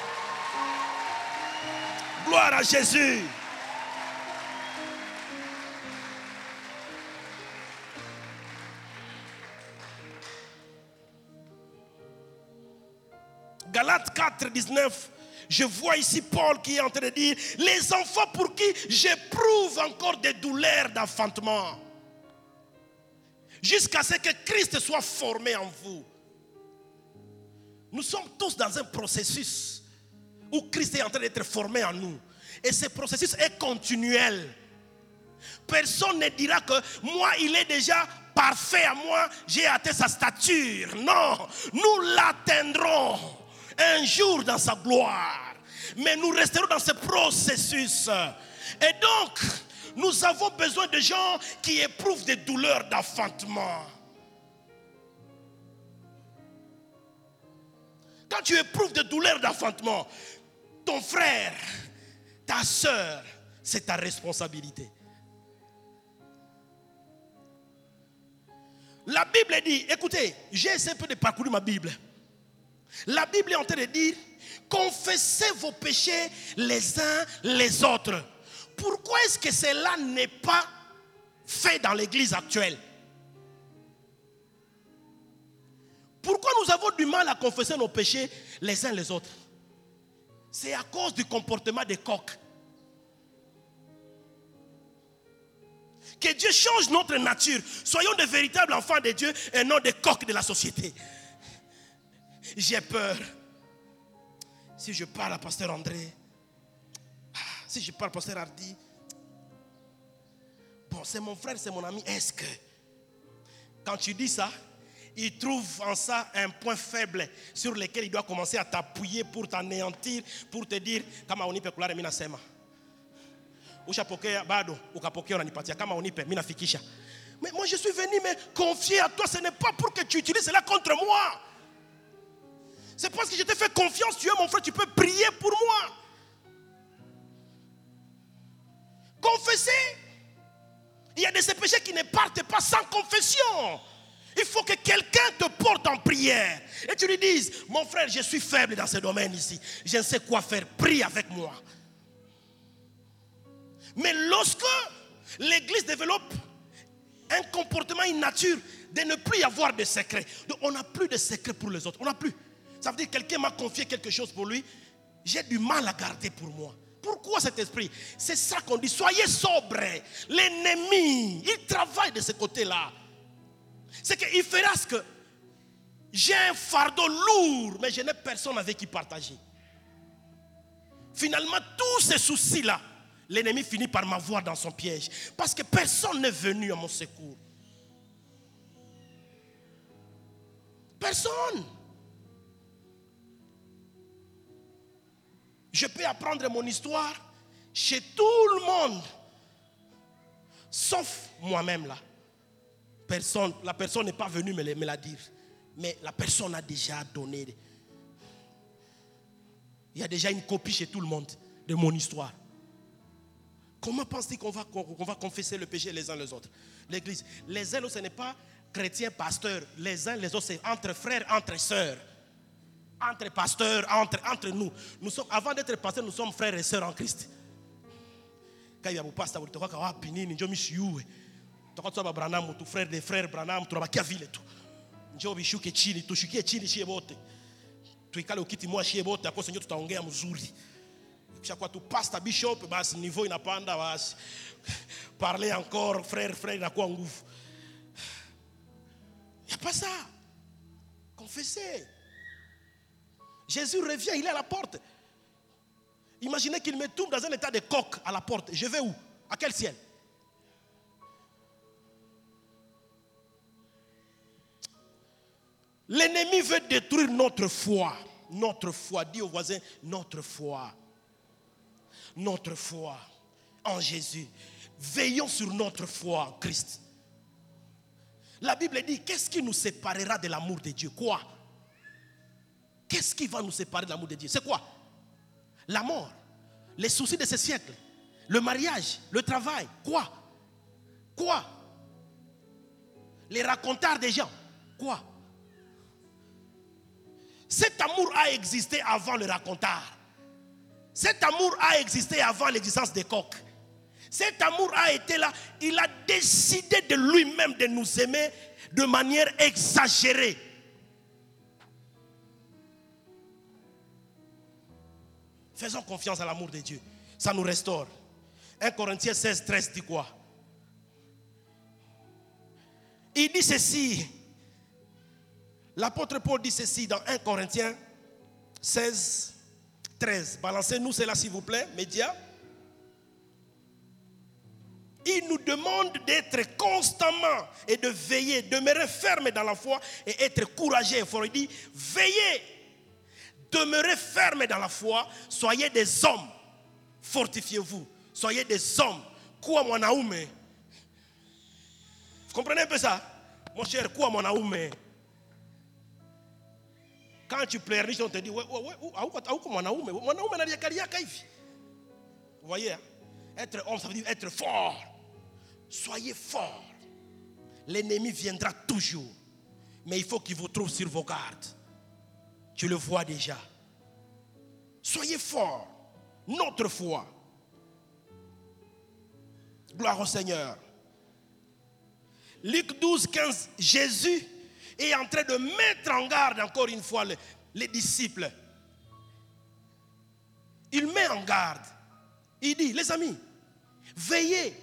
Gloire à Jésus. Galates 4, 19. Je vois ici Paul qui est en train de dire: les enfants pour qui j'éprouve encore des douleurs d'enfantement, jusqu'à ce que Christ soit formé en vous. Nous sommes tous dans un processus où Christ est en train d'être formé en nous. Et ce processus est continuel. Personne ne dira que moi, il est déjà parfait à moi, j'ai atteint sa stature. Non, nous l'atteindrons un jour dans sa gloire. Mais nous resterons dans ce processus. Et donc, nous avons besoin de gens qui éprouvent des douleurs d'enfantement. Quand tu éprouves des douleurs d'enfantement, ton frère, ta soeur, c'est ta responsabilité. La Bible dit, écoutez, j'ai essayé un peu de parcourir ma Bible. La Bible est en train de dire: confessez vos péchés les uns les autres. Pourquoi est-ce que cela n'est pas fait dans l'église actuelle? Pourquoi nous avons du mal à confesser nos péchés les uns les autres? C'est à cause du comportement des coqs. Que Dieu change notre nature. Soyons de véritables enfants de Dieu et non des coqs de la société. J'ai peur. Si je parle à Pasteur André, si je parle à Pasteur Hardy, bon, c'est mon frère, c'est mon ami. Est-ce que quand tu dis ça, il trouve en ça un point faible sur lequel il doit commencer à t'appuyer pour t'anéantir, pour te dire: Mais moi je suis venu me confier à toi. Ce n'est pas pour que tu utilises cela contre moi. C'est parce que je t'ai fait confiance. Tu es mon frère, tu peux prier pour moi. Confesser. Il y a de ces péchés qui ne partent pas sans confession. Il faut que quelqu'un te porte en prière. Et tu lui dises, mon frère, je suis faible dans ce domaine ici. Je ne sais quoi faire. Prie avec moi. Mais lorsque l'église développe un comportement immature de ne plus avoir de secrets. Donc on n'a plus de secrets pour les autres. On n'a plus. Ça veut dire que quelqu'un m'a confié quelque chose pour lui. J'ai du mal à garder pour moi. Pourquoi cet esprit? C'est ça qu'on dit. Soyez sobres. L'ennemi, il travaille de ce côté-là. C'est qu'il fera ce que j'ai un fardeau lourd, mais je n'ai personne avec qui partager. Finalement, tous ces soucis-là, l'ennemi finit par m'avoir dans son piège. Parce que personne n'est venu à mon secours. Personne. Je peux apprendre mon histoire chez tout le monde. Sauf moi-même là. La personne n'est pas venue me la dire. Mais la personne a déjà donné. Il y a déjà une copie chez tout le monde de mon histoire. Comment pense-t-il qu'on va confesser le péché les uns les autres? L'église, les uns, ce n'est pas chrétiens, pasteurs. Les uns les autres, c'est entre frères, entre sœurs. Entre pasteurs, entre nous. Nous sommes, avant d'être pasteurs, nous sommes frères et sœurs en Christ. Quand il y a un pasteur, tu vois, Pinini, je me suis eu. Tu vois, tu as Branham, tu frère des frères, Branham, tu as Kiaville et tout. Je me suis dit, chini, tu suis chini, chez bote. Tu es calé au kiti, moi, chez bote, à cause de tu as ongé à Muzuri. Chaque fois que tu passes ta bishop, ce niveau, il n'a pas de parler encore, frère, il n'a quoi en gouffre. Il n'y a pas ça. Confessez. Jésus revient, il est à la porte. Imaginez qu'il me tombe dans un état de coq à la porte. Je vais où? À quel ciel? L'ennemi veut détruire notre foi. Notre foi. Dis au voisin, notre foi. Notre foi en Jésus. Veillons sur notre foi en Christ. La Bible dit, qu'est-ce qui nous séparera de l'amour de Dieu? Quoi? Qu'est-ce qui va nous séparer de l'amour de Dieu? C'est quoi? La mort, les soucis de ce siècle, le mariage, le travail. Quoi? Quoi? Les racontars des gens. Quoi? Cet amour a existé avant le racontard. Cet amour a existé avant l'existence des coqs. Cet amour a été là. Il a décidé de lui-même de nous aimer de manière exagérée. Faisons confiance à l'amour de Dieu. Ça nous restaure. 1 Corinthiens 16, 13 dit quoi? Il dit ceci. L'apôtre Paul dit ceci dans 1 Corinthiens 16, 13. Balancez-nous cela s'il vous plaît, médias. Il nous demande d'être constamment et de veiller, demeurer ferme dans la foi et être courageux et fort. Il dit, veillez, demeurez ferme dans la foi, soyez des hommes, fortifiez-vous, soyez des hommes. Quoi mwanaume? Vous comprenez un peu ça? Mon cher, quoi mwanaume? Quand tu pleurniches, on te dit, vous voyez, hein? Être homme, ça veut dire être fort. Soyez fort. L'ennemi viendra toujours. Mais il faut qu'il vous trouve sur vos gardes. Tu le vois déjà. Soyez fort. Notre foi. Gloire au Seigneur. Luc 12, 15. Jésus est en train de mettre en garde encore une fois les disciples. Il met en garde. Il dit, les amis, veillez.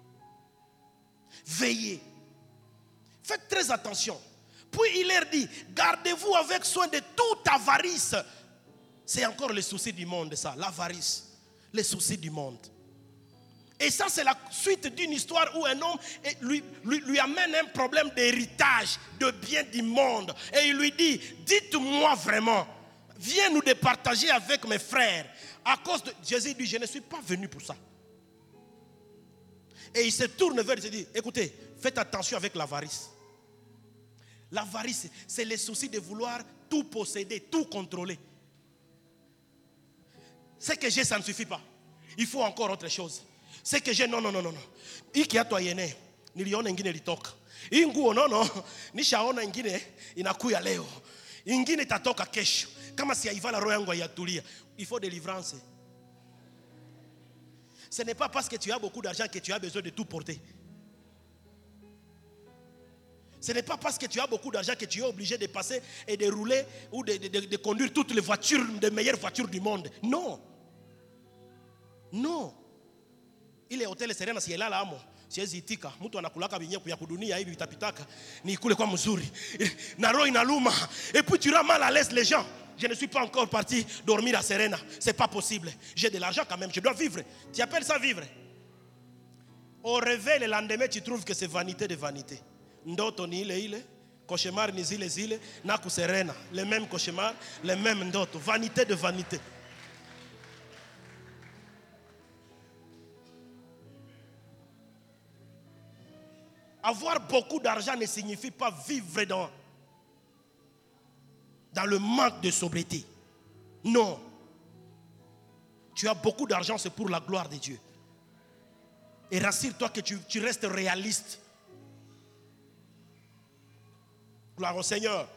Veillez. Faites très attention. Puis il leur dit, gardez-vous avec soin de toute avarice. C'est encore le souci du monde, ça, l'avarice. Les soucis du monde. Et ça, c'est la suite d'une histoire où un homme lui amène un problème d'héritage, de biens du monde. Et il lui dit, dites-moi vraiment, viens nous départager avec mes frères. À cause de Jésus dit, je ne suis pas venu pour ça. Et il se tourne vers lui et se dit, écoutez, faites attention avec l'avarice. L'avarice, c'est le souci de vouloir tout posséder, tout contrôler. Ce que j'ai, ça ne suffit pas. Il faut encore autre chose. Ce que j'ai, non. Iki ato yene, niliona ingine litoka. Inguo no, nishaona ingine inakuya leo. Ingine tatoka kesho. Kama si haivala roho yangu yatulia. Il faut délivrance. Ce n'est pas parce que tu as beaucoup d'argent que tu as besoin de tout porter. Ce n'est pas parce que tu as beaucoup d'argent que tu es obligé de passer et de rouler ou de conduire toutes les voitures, les meilleures voitures du monde. Non. Non. Ile hoteli Serena si elala amo. Siwezi itika. Mtu anakulaka binyeku ya kudunia hivi vitapitaka. Ni kule kwa mzuri. Na roho inaluma. Et puis tu rends mal à l'aise les gens. Je ne suis pas encore parti dormir à Serena. C'est pas possible. J'ai de l'argent quand même. Je dois vivre. Tu appelles ça vivre? Au réveil, le lendemain, tu trouves que c'est vanité de vanité. Ndoto ni ile. Cauchemar ni zile. Naku Serena. Les mêmes cauchemars, les mêmes ndoto. Vanité de vanité. Avoir beaucoup d'argent ne signifie pas vivre dans le manque de sobriété. Non. Tu as beaucoup d'argent, c'est pour la gloire de Dieu. Et rassure-toi que tu restes réaliste. Gloire au Seigneur.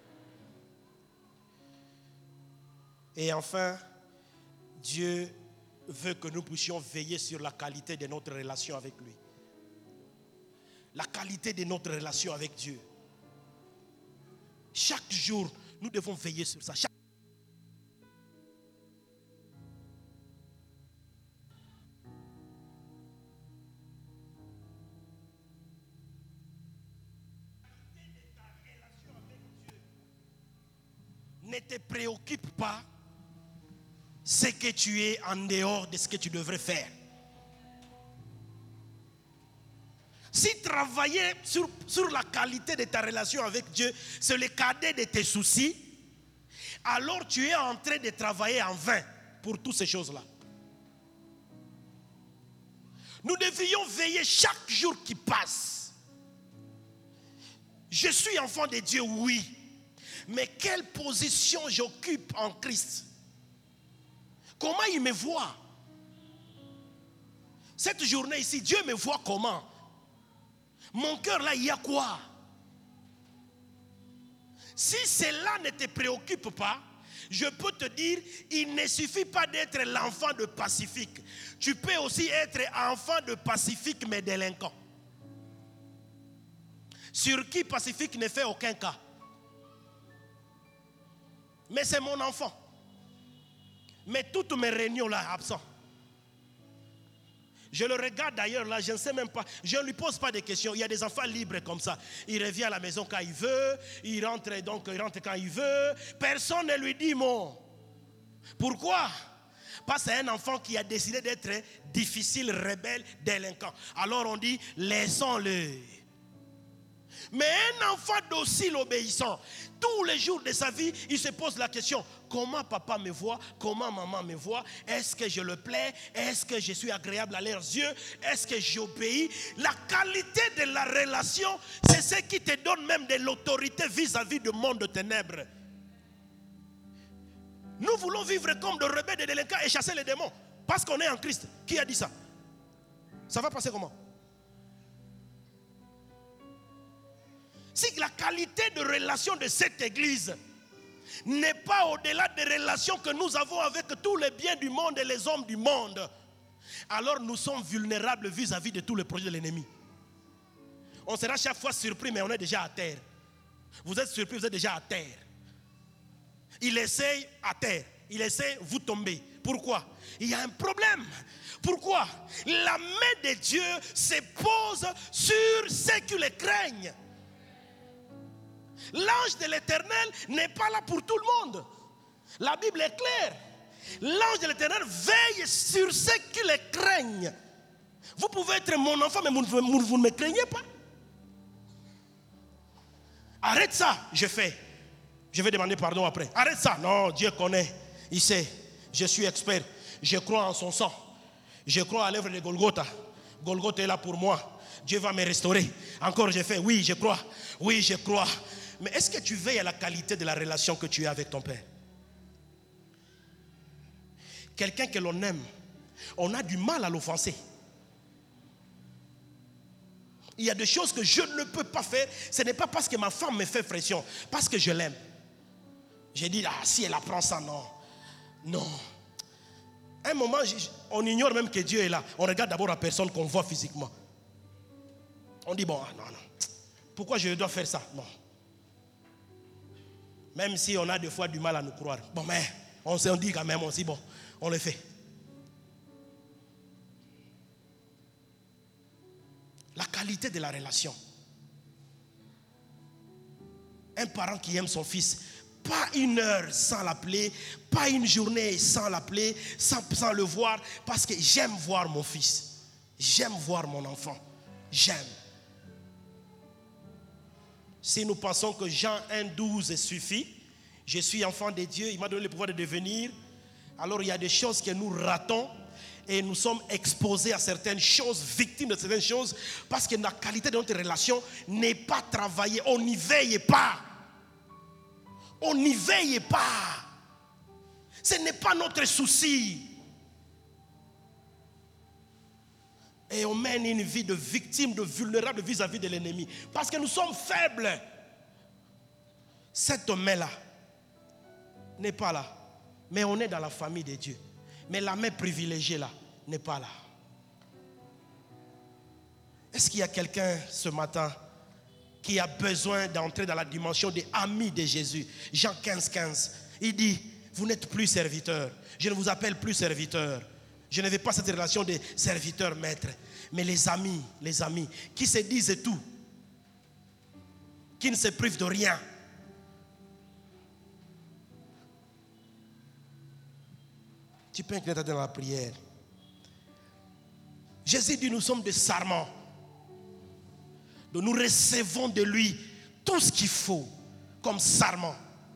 Et enfin, Dieu veut que nous puissions veiller sur la qualité de notre relation avec lui. La qualité de notre relation avec Dieu. Chaque jour, nous devons veiller sur ça. Ne te préoccupe pas ce que tu es en dehors de ce que tu devrais faire. Si travailler sur la qualité de ta relation avec Dieu, c'est le cadet de tes soucis, alors tu es en train de travailler en vain pour toutes ces choses-là. Nous devrions veiller chaque jour qui passe. Je suis enfant de Dieu, oui. Mais quelle position j'occupe en Christ? Comment il me voit? Cette journée ici, Dieu me voit comment? Mon cœur là, il y a quoi? Si cela ne te préoccupe pas, je peux te dire, il ne suffit pas d'être l'enfant de Pacifique. Tu peux aussi être enfant de Pacifique mais délinquant. Sur qui Pacifique ne fait aucun cas. Mais c'est mon enfant. Mais toutes mes réunions là, absents. Je le regarde d'ailleurs là, je ne sais même pas. Je ne lui pose pas de questions. Il y a des enfants libres comme ça. Il revient à la maison quand il veut. Il rentre quand il veut. Personne ne lui dit mot. Pourquoi? Parce que c'est un enfant qui a décidé d'être difficile, rebelle, délinquant. Alors on dit, laissons-le. Mais un enfant docile, obéissant, tous les jours de sa vie, il se pose la question, comment papa me voit, comment maman me voit, est-ce que je le plais, est-ce que je suis agréable à leurs yeux, est-ce que j'obéis? La qualité de la relation, c'est ce qui te donne même de l'autorité vis-à-vis du monde de ténèbres. Nous voulons vivre comme des rebelles, des délinquants et chasser les démons, parce qu'on est en Christ. Qui a dit ça? Ça va passer comment? Si la qualité de relation de cette église n'est pas au-delà des relations que nous avons avec tous les biens du monde et les hommes du monde, alors nous sommes vulnérables vis-à-vis de tous les projets de l'ennemi. On sera chaque fois surpris, mais on est déjà à terre. Vous êtes surpris, vous êtes déjà à terre. Il essaye à terre. Il essaie, vous tombez. Pourquoi? Il y a un problème. Pourquoi? La main de Dieu se pose sur ceux qui le craignent. L'ange de l'Éternel n'est pas là pour tout le monde. La Bible est claire. L'ange de l'Éternel veille sur ceux qui le craignent. Vous pouvez être mon enfant, mais vous ne me craignez pas. Arrête ça, je fais. Je vais demander pardon après. Arrête ça. Non, Dieu connaît. Il sait. Je suis expert. Je crois en son sang. Je crois à l'œuvre de Golgotha. Golgotha est là pour moi. Dieu va me restaurer. Encore j'ai fait, oui, je crois. Oui, je crois. Mais est-ce que tu veilles à la qualité de la relation que tu as avec ton Père? Quelqu'un que l'on aime, on a du mal à l'offenser. Il y a des choses que je ne peux pas faire. Ce n'est pas parce que ma femme me fait pression, parce que je l'aime. J'ai dit, si elle apprend ça, non. Non. À un moment, on ignore même que Dieu est là. On regarde d'abord la personne qu'on voit physiquement. On dit, bon, non. Pourquoi je dois faire ça? Non. Même si on a des fois du mal à nous croire. Bon, mais on dit quand même, on dit, bon, on le fait. La qualité de la relation. Un parent qui aime son fils, pas une heure sans l'appeler, pas une journée sans l'appeler, sans le voir, parce que j'aime voir mon fils, j'aime voir mon enfant, j'aime. Si nous pensons que Jean 1,12 suffit, je suis enfant de Dieu, il m'a donné le pouvoir de devenir, alors il y a des choses que nous ratons et nous sommes exposés à certaines choses, victimes de certaines choses, parce que la qualité de notre relation n'est pas travaillée, on n'y veille pas. On n'y veille pas. Ce n'est pas notre souci. Et on mène une vie de victime, de vulnérable vis-à-vis de l'ennemi. Parce que nous sommes faibles. Cet homme-là n'est pas là. Mais on est dans la famille de Dieu. Mais la mère privilégiée là n'est pas là. Est-ce qu'il y a quelqu'un ce matin qui a besoin d'entrer dans la dimension des amis de Jésus? Jean 15, il dit, vous n'êtes plus serviteurs. Je ne vous appelle plus serviteurs. Je ne veux pas cette relation de serviteur-maître. Mais les amis qui se disent tout, qui ne se privent de rien. Tu peux incliner ta tête dans la prière. Jésus dit, nous sommes des sarments. Donc nous recevons de lui tout ce qu'il faut comme sarment.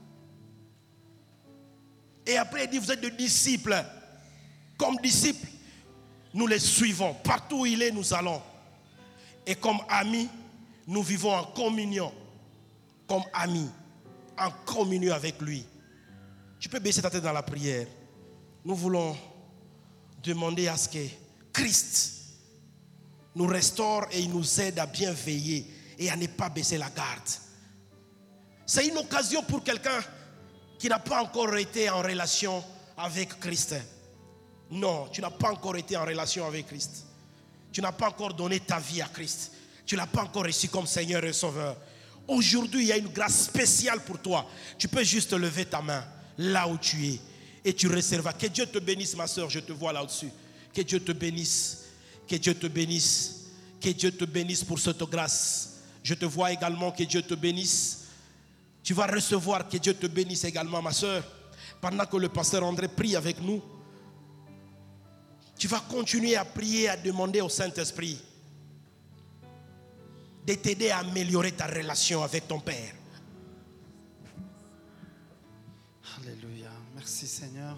Et après il dit, vous êtes des disciples. Comme disciples, nous les suivons. Partout où il est, nous allons. Et comme amis, nous vivons en communion. Comme amis, en communion avec lui. Tu peux baisser ta tête dans la prière. Nous voulons demander à ce que Christ nous restaure et il nous aide à bien veiller et à ne pas baisser la garde. C'est une occasion pour quelqu'un qui n'a pas encore été en relation avec Christ. Non, tu n'as pas encore été en relation avec Christ. Tu n'as pas encore donné ta vie à Christ. Tu ne l'as pas encore reçu comme Seigneur et Sauveur. Aujourd'hui, il y a une grâce spéciale pour toi. Tu peux juste lever ta main là où tu es et tu recevras. Que Dieu te bénisse, ma soeur, je te vois là-dessus. Que Dieu te bénisse. Que Dieu te bénisse. Que Dieu te bénisse pour cette grâce. Je te vois également, que Dieu te bénisse. Tu vas recevoir, que Dieu te bénisse également, ma soeur. Pendant que le pasteur André prie avec nous, tu vas continuer à prier, à demander au Saint-Esprit de t'aider à améliorer ta relation avec ton Père. Alléluia. Merci Seigneur.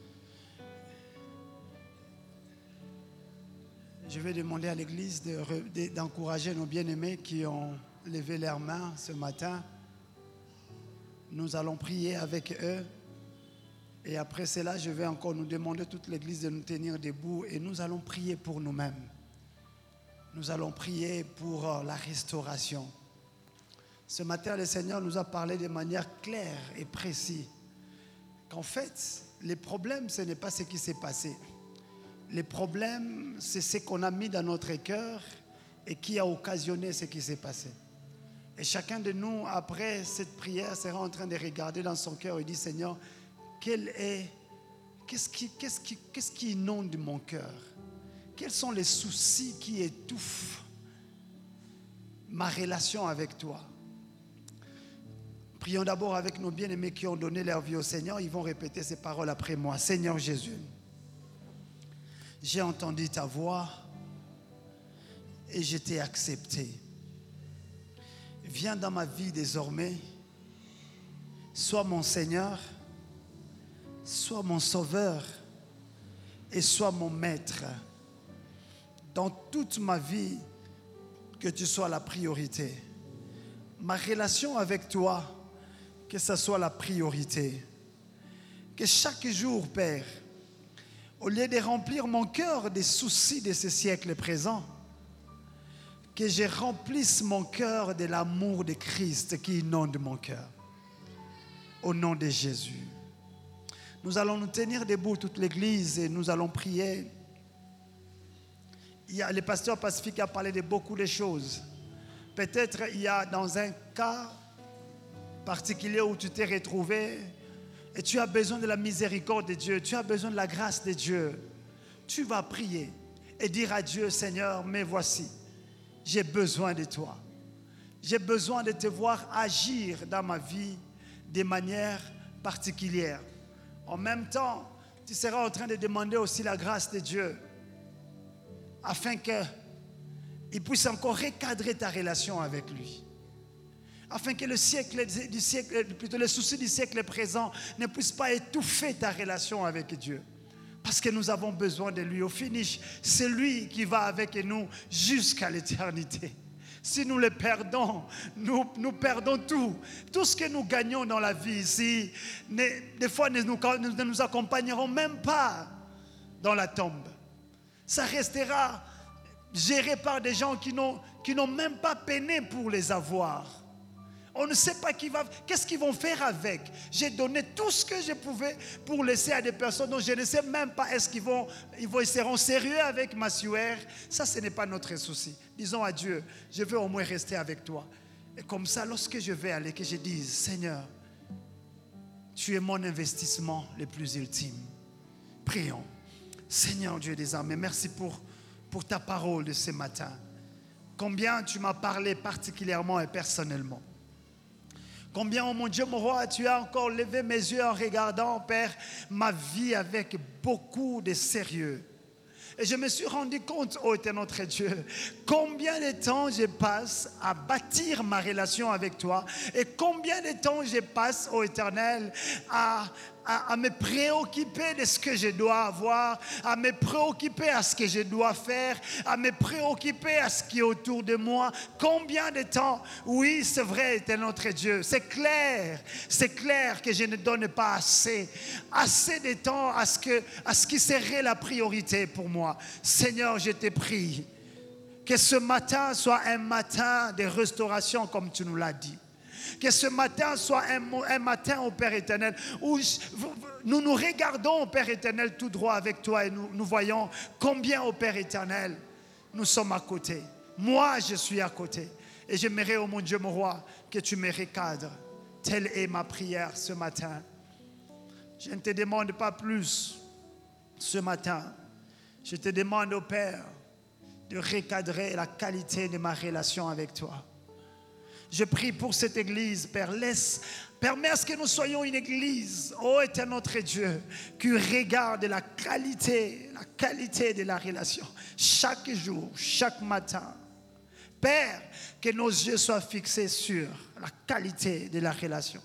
Je vais demander à l'église d'encourager nos bien-aimés qui ont levé leurs mains ce matin. Nous allons prier avec eux. Et après cela, je vais encore nous demander, toute l'église, de nous tenir debout. Et nous allons prier pour nous-mêmes. Nous allons prier pour la restauration. Ce matin, le Seigneur nous a parlé de manière claire et précise. Qu'en fait, les problèmes, ce n'est pas ce qui s'est passé. Les problèmes, c'est ce qu'on a mis dans notre cœur et qui a occasionné ce qui s'est passé. Et chacun de nous, après cette prière, sera en train de regarder dans son cœur et dire, Seigneur, qu'est-ce qui inonde mon cœur? Quels sont les soucis qui étouffent ma relation avec toi? Prions d'abord avec nos bien-aimés qui ont donné leur vie au Seigneur. Ils vont répéter ces paroles après moi. Seigneur Jésus, j'ai entendu ta voix et je t'ai accepté. Viens dans ma vie désormais. Sois mon Seigneur, sois mon Sauveur et sois mon Maître. dans toute ma vie, que tu sois la priorité. Ma relation avec toi, que ce soit la priorité. Que chaque jour, Père, au lieu de remplir mon cœur des soucis de ce siècle présent, que je remplisse mon cœur de l'amour de Christ qui inonde mon cœur. Au nom de Jésus. Nous allons nous tenir debout, toute l'Église, et nous allons prier. Le pasteur Pacifique a parlé de beaucoup de choses. Peut-être il y a dans un cas particulier où tu t'es retrouvé et tu as besoin de la miséricorde de Dieu, tu as besoin de la grâce de Dieu. Tu vas prier et dire à Dieu, Seigneur, mais voici, j'ai besoin de toi. J'ai besoin de te voir agir dans ma vie de manière particulière. En même temps, tu seras en train de demander aussi la grâce de Dieu afin qu'il puisse encore recadrer ta relation avec lui. Afin que le souci du siècle présent ne puisse pas étouffer ta relation avec Dieu. Parce que nous avons besoin de lui. Au finish, c'est lui qui va avec nous jusqu'à l'éternité. Si nous le perdons, nous perdons tout. Tout ce que nous gagnons dans la vie ici, des fois, ne nous accompagneront même pas dans la tombe. Ça restera géré par des gens qui n'ont même pas peiné pour les avoir. On ne sait pas qu'est-ce qu'ils vont faire avec. J'ai donné tout ce que je pouvais pour laisser à des personnes dont je ne sais même pas est-ce ils seront sérieux avec ma sueur. Ça, ce n'est pas notre souci. Disons à Dieu, je veux au moins rester avec toi. Et comme ça, lorsque je vais aller, que je dise, Seigneur, tu es mon investissement le plus ultime. Prions. Seigneur Dieu des armées, merci pour ta parole de ce matin. Combien tu m'as parlé particulièrement et personnellement. Combien, oh mon Dieu, mon roi, tu as encore levé mes yeux en regardant, Père, ma vie avec beaucoup de sérieux. Et je me suis rendu compte, oh éternel notre Dieu, combien de temps je passe à bâtir ma relation avec toi et combien de temps je passe, oh éternel, à me préoccuper de ce que je dois avoir, à me préoccuper à ce que je dois faire, à me préoccuper à ce qui est autour de moi. Combien de temps? Oui, c'est vrai, éternel notre Dieu. C'est clair que je ne donne pas assez de temps à ce qui serait la priorité pour moi. Seigneur, je te prie que ce matin soit un matin de restauration comme tu nous l'as dit. Que ce matin soit un matin, au Père éternel, où nous nous regardons, au Père éternel, tout droit avec toi et nous voyons combien, au Père éternel, nous sommes à côté. Moi, je suis à côté. Et j'aimerais, oh mon Dieu, mon roi, que tu me recadres. Telle est ma prière ce matin. Je ne te demande pas plus ce matin. Je te demande, au Père, de recadrer la qualité de ma relation avec toi. Je prie pour cette église, Père. Permets à ce que nous soyons une église, ô éternel notre Dieu, qui regarde la qualité de la relation. Chaque jour, chaque matin. Père, que nos yeux soient fixés sur la qualité de la relation.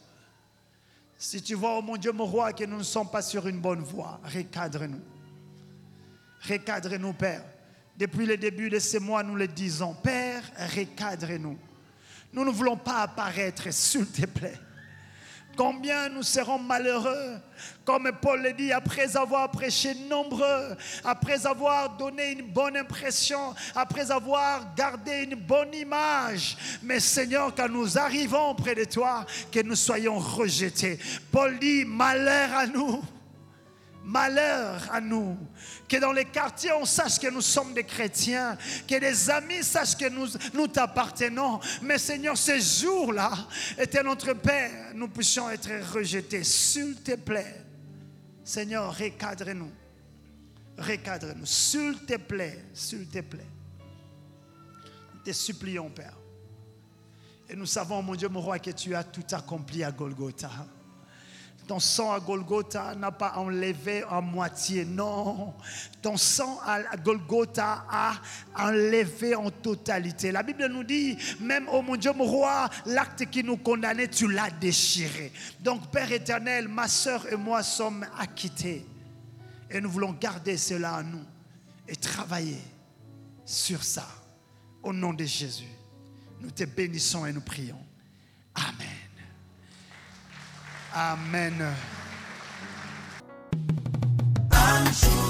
Si tu vois, oh mon Dieu, mon roi, que nous ne sommes pas sur une bonne voie, recadre-nous. Recadre-nous, Père. Depuis le début de ce mois, nous le disons. Père, recadre-nous. Nous ne voulons pas apparaître, s'il te plaît. Combien nous serons malheureux, comme Paul le dit, après avoir prêché nombreux, après avoir donné une bonne impression, après avoir gardé une bonne image. Mais Seigneur, quand nous arrivons près de toi, que nous soyons rejetés. Paul dit, malheur à nous. Malheur à nous, que dans les quartiers on sache que nous sommes des chrétiens, que les amis sachent que nous t'appartenons. Mais Seigneur, ce jour-là était notre Père, nous puissions être rejetés. S'il te plaît, Seigneur, recadre-nous. Recadre-nous, s'il te plaît, s'il te plaît. Nous te supplions, Père. Et nous savons, mon Dieu, mon roi, que tu as tout accompli à Golgotha. Ton sang à Golgotha n'a pas enlevé en moitié, non. Ton sang à Golgotha a enlevé en totalité. La Bible nous dit, même, oh mon Dieu, mon roi, l'acte qui nous condamnait, tu l'as déchiré. Donc, Père éternel, ma soeur et moi sommes acquittés. Et nous voulons garder cela en nous et travailler sur ça. Au nom de Jésus, nous te bénissons et nous prions. Amen. Amen.